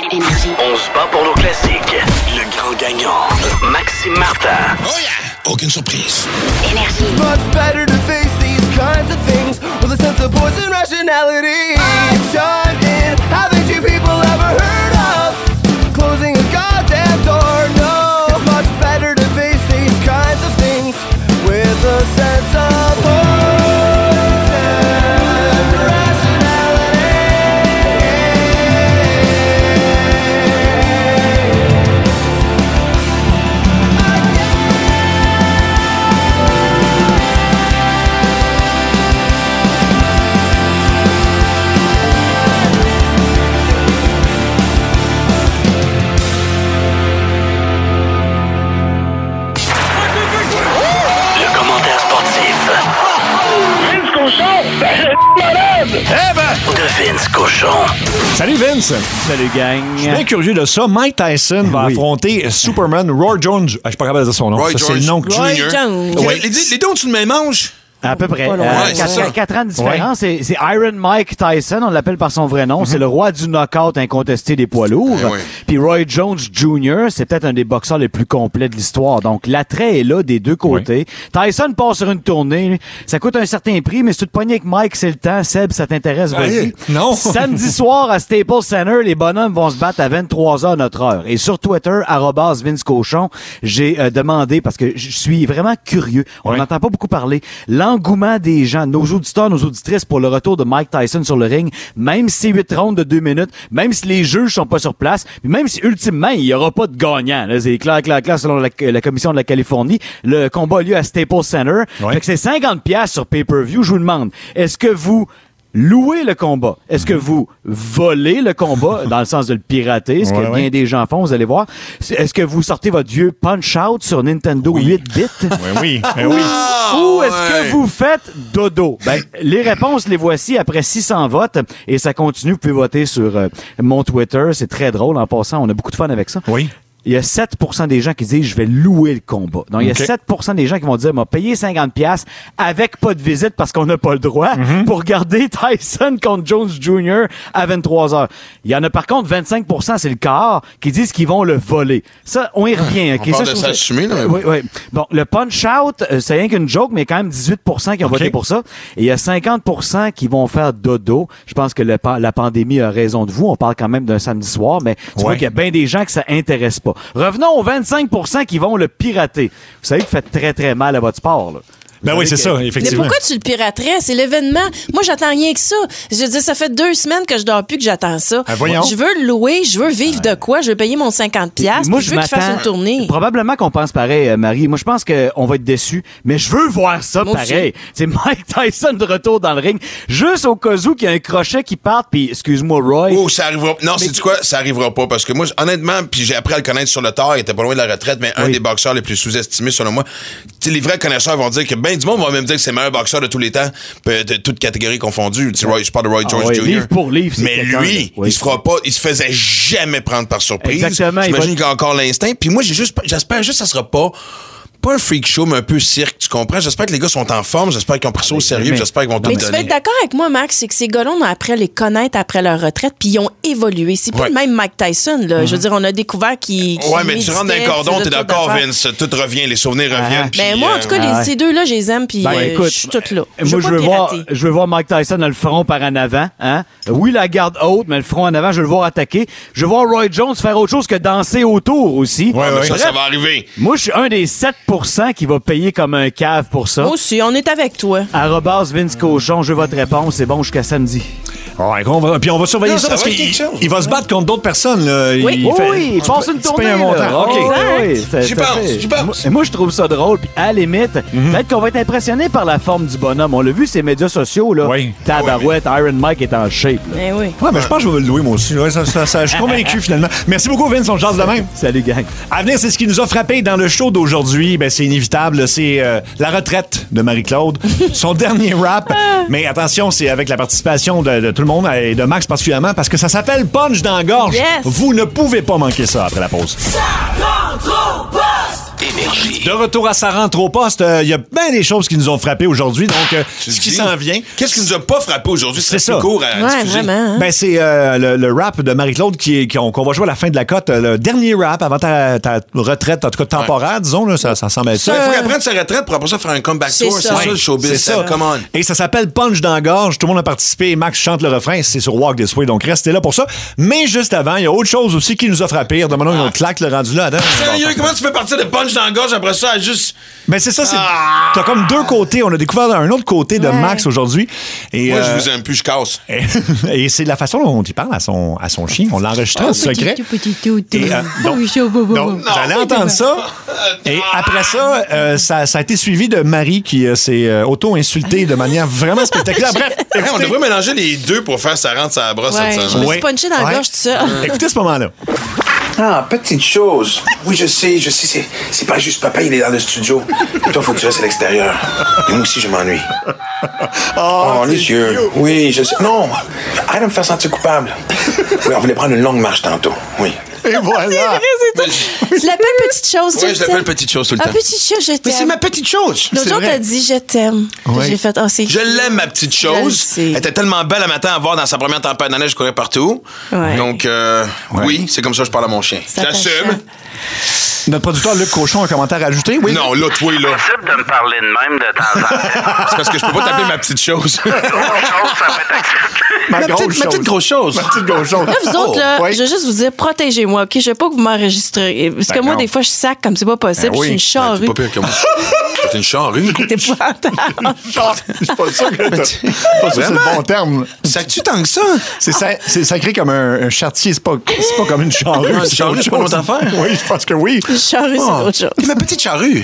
On se bat pour nos classiques. Le grand gagnant, Maxime Martin. Oh yeah! Aucune surprise. Much better to face these kinds of things with a sense of poison rationality. I chime in. Haven't you people ever heard of closing a goddamn door? No. It's much better to face these kinds of things with a sense of poison rationality. Vince Cochon. Salut Vince! Salut gang! Je suis bien curieux de ça. Mike Tyson va Oui. affronter Superman Roy Jones. Ah, je suis pas capable de dire son nom. Roy ça, c'est Jones le nom que Roy Junior Jones. Les, les, les deux ont-tu le même âge? À peu près. Pas loin. Euh, Ouais, c'est quatre, ça. quatre ans de différence. C'est, c'est Iron Mike Tyson, on l'appelle par son vrai nom. C'est le roi du knockout incontesté des poids lourds. Eh oui. Puis Roy Jones junior, c'est peut-être un des boxeurs les plus complets de l'histoire. Donc l'attrait est là des deux côtés. Tyson part sur une tournée. Ça coûte un certain prix, mais si tu te pognes avec Mike, c'est le temps. Seb, ça t'intéresse, vas-y. Allez, non. Samedi soir à Staples Center, les bonhommes vont se battre à vingt-trois heures notre heure. Et sur Twitter, arobase Vince Cochon, j'ai euh, demandé, parce que je suis vraiment curieux, on Ouais. n'entend pas beaucoup parler, l'engouement des gens, nos auditeurs, nos auditrices pour le retour de Mike Tyson sur le ring, même si c'est huit rounds de deux minutes, même si les juges sont pas sur place, puis même si ultimement il y aura pas de gagnant. Là, c'est clair, clair, clair selon la, la commission de la Californie. Le combat a lieu à Staples Center. Ouais. Fait que c'est cinquante piastres sur pay-per-view. Je vous demande, est-ce que vous louez le combat? Est-ce que vous volez le combat, dans le sens de le pirater, ce que Ouais, bien ouais. des gens font, vous allez voir? Est-ce que vous sortez votre vieux Punch-Out sur Nintendo huit bits? Oui, oui. Ben oui. Ou est-ce ouais. que vous faites dodo? Ben, les réponses, les voici après six cents votes et ça continue. Vous pouvez voter sur euh, mon Twitter. C'est très drôle. En passant, on a beaucoup de fun avec ça. Oui. Il y a sept pour cent des gens qui disent je vais louer le combat. Donc, il y a OK. sept pour cent des gens qui vont dire m'a payé cinquante piastres avec pas de visite parce qu'on n'a pas le droit Mm-hmm. pour regarder Tyson contre Jones junior à vingt-trois heures. Il y en a par contre vingt-cinq pour cent, c'est le quart, qui disent qu'ils vont le voler. Ça, on y revient. OK? On parle Ça, de je trouve s'assumer, là. Euh, Oui, oui. Bon, le punch-out, euh, c'est rien qu'une joke, mais quand même dix-huit pour cent qui ont OK. voté pour ça. Et il y a cinquante pour cent qui vont faire dodo. Je pense que le pa- la pandémie a raison de vous. On parle quand même d'un samedi soir, mais tu vois Ouais. qu'il y a bien des gens que ça intéresse pas. Revenons aux vingt-cinq pour cent qui vont le pirater. Vous savez que vous faites très, très mal à votre sport, là. Ben Vous oui, savez c'est que- ça, Mais effectivement. pourquoi tu le piraterais? C'est l'événement. Moi, j'attends rien que ça. Je veux dire, ça fait deux semaines que je dors plus que j'attends ça. Ah, voyons. Je veux le louer, je veux vivre de quoi? Je veux payer mon cinquante piastres, Moi, puis je je veux qu'il fasse m'attends. une tournée. Probablement qu'on pense pareil, euh, Marie. Moi, je pense qu'on va être déçus, mais je veux voir ça Moi aussi. pareil. C'est Mike Tyson de retour dans le ring, juste au cas où qu'il y a un crochet qui parte, puis excuse-moi, Roy. Oh, ça arrivera. Non, c'est du quoi? Ça arrivera pas. Parce que moi, honnêtement, puis j'ai appris à le connaître sur le tard, il était pas loin de la retraite, mais un Oui. des boxeurs les plus sous-estimés, selon moi. Tu sais, les vrais connaisseurs vont dire que ben du monde va même dire que c'est le meilleur boxeur de tous les temps, peu- de toutes catégories confondues. Tu sais, Roy- je parle de Roy Ah Jones ouais, junior livre pour livre, c'est Mais quelqu'un, lui, là. Oui. il se fera pas, il se faisait jamais prendre par surprise. Exactement, il J'imagine va- qu'il a encore l'instinct. Puis moi, j'ai juste, j'espère juste que ça sera pas. Pas un freak show, mais un peu cirque, tu comprends? J'espère que les gars sont en forme, j'espère qu'ils ont pris ça au sérieux, puis j'espère qu'ils vont tout Mais tu vas donner. être d'accord avec moi, Max, c'est que ces gars-là, on a appris à les connaître après leur retraite, puis ils ont évolué. C'est plus Ouais. le même Mike Tyson, là. Je veux dire, on a découvert qu'il. qu'il Ouais, mais tu rentres dans un méditait, cordon, faisait t'es toutes d'accord, d'affaires. Vince. Tout revient, les souvenirs reviennent. puis, Ben, moi, en tout cas, euh, les- Ah ouais. ces deux-là, je les aime, puis Ben, euh, écoute, je suis toute là. moi, veux je pas veux, voir, pirater. je veux voir Mike Tyson le front par en avant. Hein? Oui, la garde haute, mais le front en avant, je veux le voir attaquer. Je veux voir Roy Jones faire autre chose que danser autour aussi. Ouais, mais ça, Bref, ça va arriver. moi, je suis un des sept pour cent qui va payer comme un cave pour ça. Moi aussi, on est avec toi. Arrobas Vince Cochon, je veux votre réponse. C'est bon jusqu'à samedi. Ouais, on va- puis on va surveiller Non, ça, ça parce va être qu'il quelque chose. il va se battre contre d'autres personnes. Là. Oui, il oui, fait- oui, il passe une tu tournée. payes un montant. là. OK. Oh, oui, oui, ça- J'y ça pense, fait- j'y pense. Moi, moi, je trouve ça drôle. Puis à la limite, peut-être qu'on va être impressionné par la forme du bonhomme. On l'a vu, ces médias sociaux. Là. Oui. Tabarouette, Iron Mike est en shape. là. Eh oui. Ouais, mais je pense que je vais le louer, moi aussi. Ouais, ça, ça, ça, je suis convaincu, finalement. Merci beaucoup, Vince. On se jase de même. Salut, gang. À venir, c'est ce qui nous a frappé dans le show d'aujourd'hui. Ben, c'est inévitable. C'est euh, la retraite de Marie-Claude. Son dernier rap. Mais attention, c'est avec la participation de, de tout le monde et de Max particulièrement parce que ça s'appelle Punch dans la gorge. Yes. Vous ne pouvez pas manquer ça après la pause. Ça rentre au poste. Énergie. De retour à Ça rentre au poste, euh, il y a bien des choses qui nous ont frappé aujourd'hui. Donc, euh, Tu ce qui dis. s'en vient. Qu'est-ce qui nous a pas frappé aujourd'hui? C'est C'est ça. plus court à Ouais, diffuser. vraiment. hein. Ben, c'est euh, le, le rap de Marie-Claude qui est- qu'on qu'on va jouer à la fin de la cote. euh, Le dernier rap avant ta, ta retraite, en tout cas temporaire, disons. Là, ça, ça semble être ça. Il faut qu'elle prenne sa retraite pour après ça faire un comeback C'est tour. C'est ça. ça, le showbiz. C'est ça. Come on. Et ça s'appelle Punch dans la gorge. Tout le monde a participé. Max chante le refrain. C'est sur Walk This Way. Donc, restez là pour ça. Mais juste avant, il y a autre chose aussi qui nous a frappé. Demandons une autre claque, le rendu là. Attends. Sérieux, comment tu peux partir de punch dans la gorge après ça à juste. Ben, c'est ça. c'est Ah! T'as comme deux côtés. On a découvert un autre côté de Ouais. Max aujourd'hui. Et, Moi, euh, je vous aime plus, je casse. et, et c'est la façon dont il parle à son, à son chien. On l'a enregistré en secret. Et, euh, donc, donc, vous allez entendre ça. Et après ça, euh, ça, ça a été suivi de Marie qui euh, s'est euh, auto-insultée de manière vraiment spectaculaire. Bref, Hey, on écoutez, devrait mélanger les deux pour faire ça rentre sa brosse Ouais, cette je semaine. me Ouais. suis punché dans la Ouais. gorge, tout ça. écoutez ce moment-là. Ah, petite chose. Oui, je sais, je sais, c'est, c'est pas juste papa, il est dans le studio. Et toi, faut que tu restes à l'extérieur. Et moi aussi, je m'ennuie. Oh, les yeux. Oui, je sais. Non, arrête de me faire sentir coupable. Oui, on voulait prendre une longue marche tantôt. Oui. Et voilà. C'est vrai, c'est tout. Je l'appelle petite chose. Oui, je l'appelle petite chose tout le ah, temps. Petite chose, je t'aime. Mais c'est ma petite chose. L'autre jour, t'as dit je t'aime. Oui. J'ai fait, oh, c'est Je l'aime, ma petite chose. Elle était tellement belle le matin à voir dans sa première tempête de neige, je courais partout. Ouais. Donc, euh, Ouais. oui, c'est comme ça que je parle à mon chien. J'assume. Notre producteur Luc Cochon, un commentaire à ajouter? Oui. Non, là, toi, là. C'est possible de me parler de même de temps en temps. C'est parce que je peux pas t'appeler ma petite chose. Grosse chose, ça va être accepté. Ma, Ma grosse petite- ma chose. petite grosse chose. Ma petite grosse chose. Là, vous autres, là, Oh, oui. je veux juste vous dire, protégez-moi, OK? Je veux pas que vous m'enregistrez. Parce Ben que moi, non. des fois, je sac comme c'est pas possible. Ben oui. Je suis une charrue. T'es pas pire que moi. T'es une charrue. T'es épouvantable. Je suis pas sûr que t'as- pas sûr que c'est le bon terme. Sacs-tu tant que ça? C'est, sa- c'est sacré comme un, un chartier, c'est pas, c'est pas comme une charrue. Une charrue, c'est pas autre notre affaire? Oui, je pense que oui. Une charrue, c'est autre chose. T'es ma petite charrue.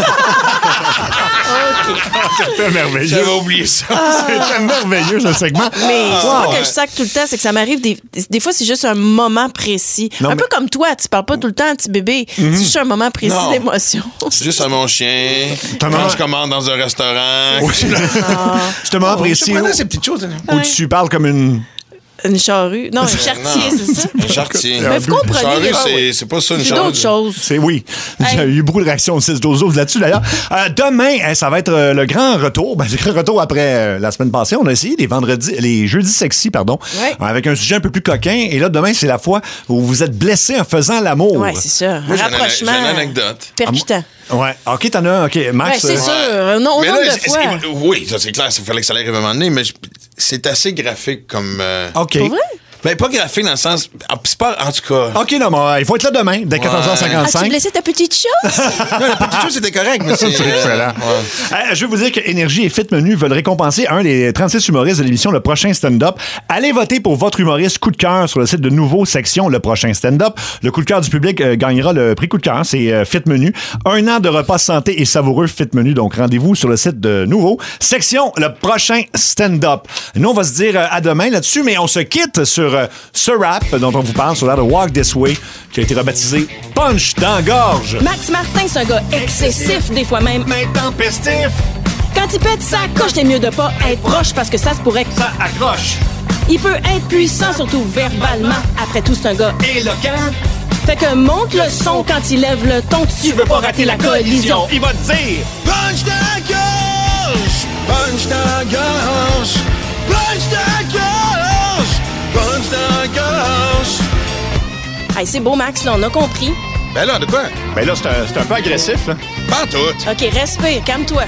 C'était merveilleux. J'avais oublié ça. C'était merveilleux, ce segment. Mais c'est Wow. pas que je sac tout le temps, c'est que ça m'arrive des, des fois, c'est juste un moment précis. Non, un mais- peu comme toi, tu parles pas tout le temps, petit bébé. Mhm. C'est juste un moment précis Non. d'émotion. C'est juste à mon chien. T'as Quand marre- je commande dans un restaurant. Oui. C'est un moment Je précis prenais où, ces petites choses. où tu parles comme une... Une charrue. Non, un chartier, c'est ça? Un chartier. Mais vous comprenez, Charrue, ah c'est, oui. c'est pas ça, une C'est charrue. d'autres choses. C'est oui. Il y a Hey. eu beaucoup de réactions au six douze là-dessus, d'ailleurs. Euh, demain, hein, ça va être euh, le grand retour. Ben, le grand retour après euh, la semaine passée. On a essayé les vendredis, les jeudis sexy, pardon, Ouais. avec un sujet un peu plus coquin. Et là, demain, c'est la fois où vous êtes blessé en faisant l'amour. Ouais, c'est ça. Moi, un j'ai une, rapprochement j'ai une anecdote. percutant. Ouais. OK, t'en as un. OK, Max. Ouais, c'est euh, sûr. Un nombre Mais là, de c'est- fois. c'est- oui, ça c'est clair, il fallait que ça arrive à un moment donné, mais je- c'est assez graphique comme. euh, OK. Pour vrai? Ben, pas graphique dans le sens. ah, C'est pas, en tout cas. OK, non, mais euh, il faut être là demain, dès quatorze heures As-tu cinquante-cinq. blessé ta petite chose? Non, la petite chose, c'était correct, mais c'est. C'est excellent. ouais. Euh, je veux vous dire que Énergie et Fit Menu veulent récompenser un des trente-six humoristes de l'émission Le Prochain Stand-Up. Allez voter pour votre humoriste coup de cœur sur le site de Nouveau Section Le Prochain Stand-Up. Le coup de cœur du public euh, gagnera le prix coup de cœur. C'est euh, Fit Menu. Un an de repas santé et savoureux Fit Menu. Donc, rendez-vous sur le site de Nouveau Section Le Prochain Stand-Up. Nous, on va se dire euh, à demain là-dessus, mais on se quitte sur euh, ce rap dont on vous parle sur l'air de Walk This Way, qui a été rebaptisé Punch dans gorge. Max Martin, c'est un gars excessif, des fois même intempestif. Quand il pète sa coche, t'es mieux de pas être proche parce que ça se pourrait que Ça accroche. il peut être puissant, surtout verbalement. Après tout, c'est un gars Éloquent. Fait que monte le son quand il lève le ton. Tu veux pas rater la collision. Il va te dire Punch dans la gorge! Punch dans la gorge! Punch dans la gorge! Punch dans la gorge! Hey, c'est beau, Max, là, on a compris. Ben là, de quoi? Ben là, c'est un, c'est un peu agressif, là. Pas en tout. OK, respire, calme-toi.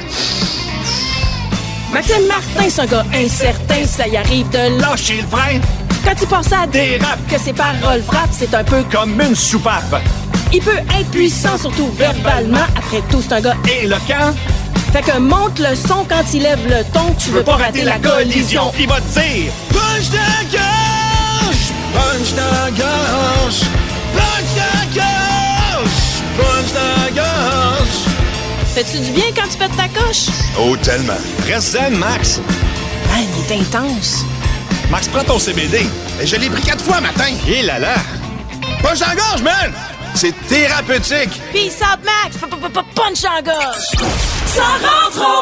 Maxime Martin, c'est un gars incertain, ça y arrive de Lâchez le frein quand il pense à dérape, que ses paroles frappent, c'est un peu comme une soupape. il peut être puissant, surtout verbalement. Après tout, c'est un gars Éloquent. fait que monte le son quand il lève le ton. Tu veux pas rater la collision. Il va te dire Punch dans la gorge! Punch dans la gorge! Punch dans la gorge! Punch dans la gorge! Fais-tu du bien quand tu pètes ta coche? Oh, tellement. Reste zen, Max. Man, il est intense. Max, prends ton C B D. Et je l'ai pris quatre fois matin. Et là là. Punch dans la gorge, man! C'est thérapeutique. Peace out, Max! P-p-p-punch en gorge! Ça rentre au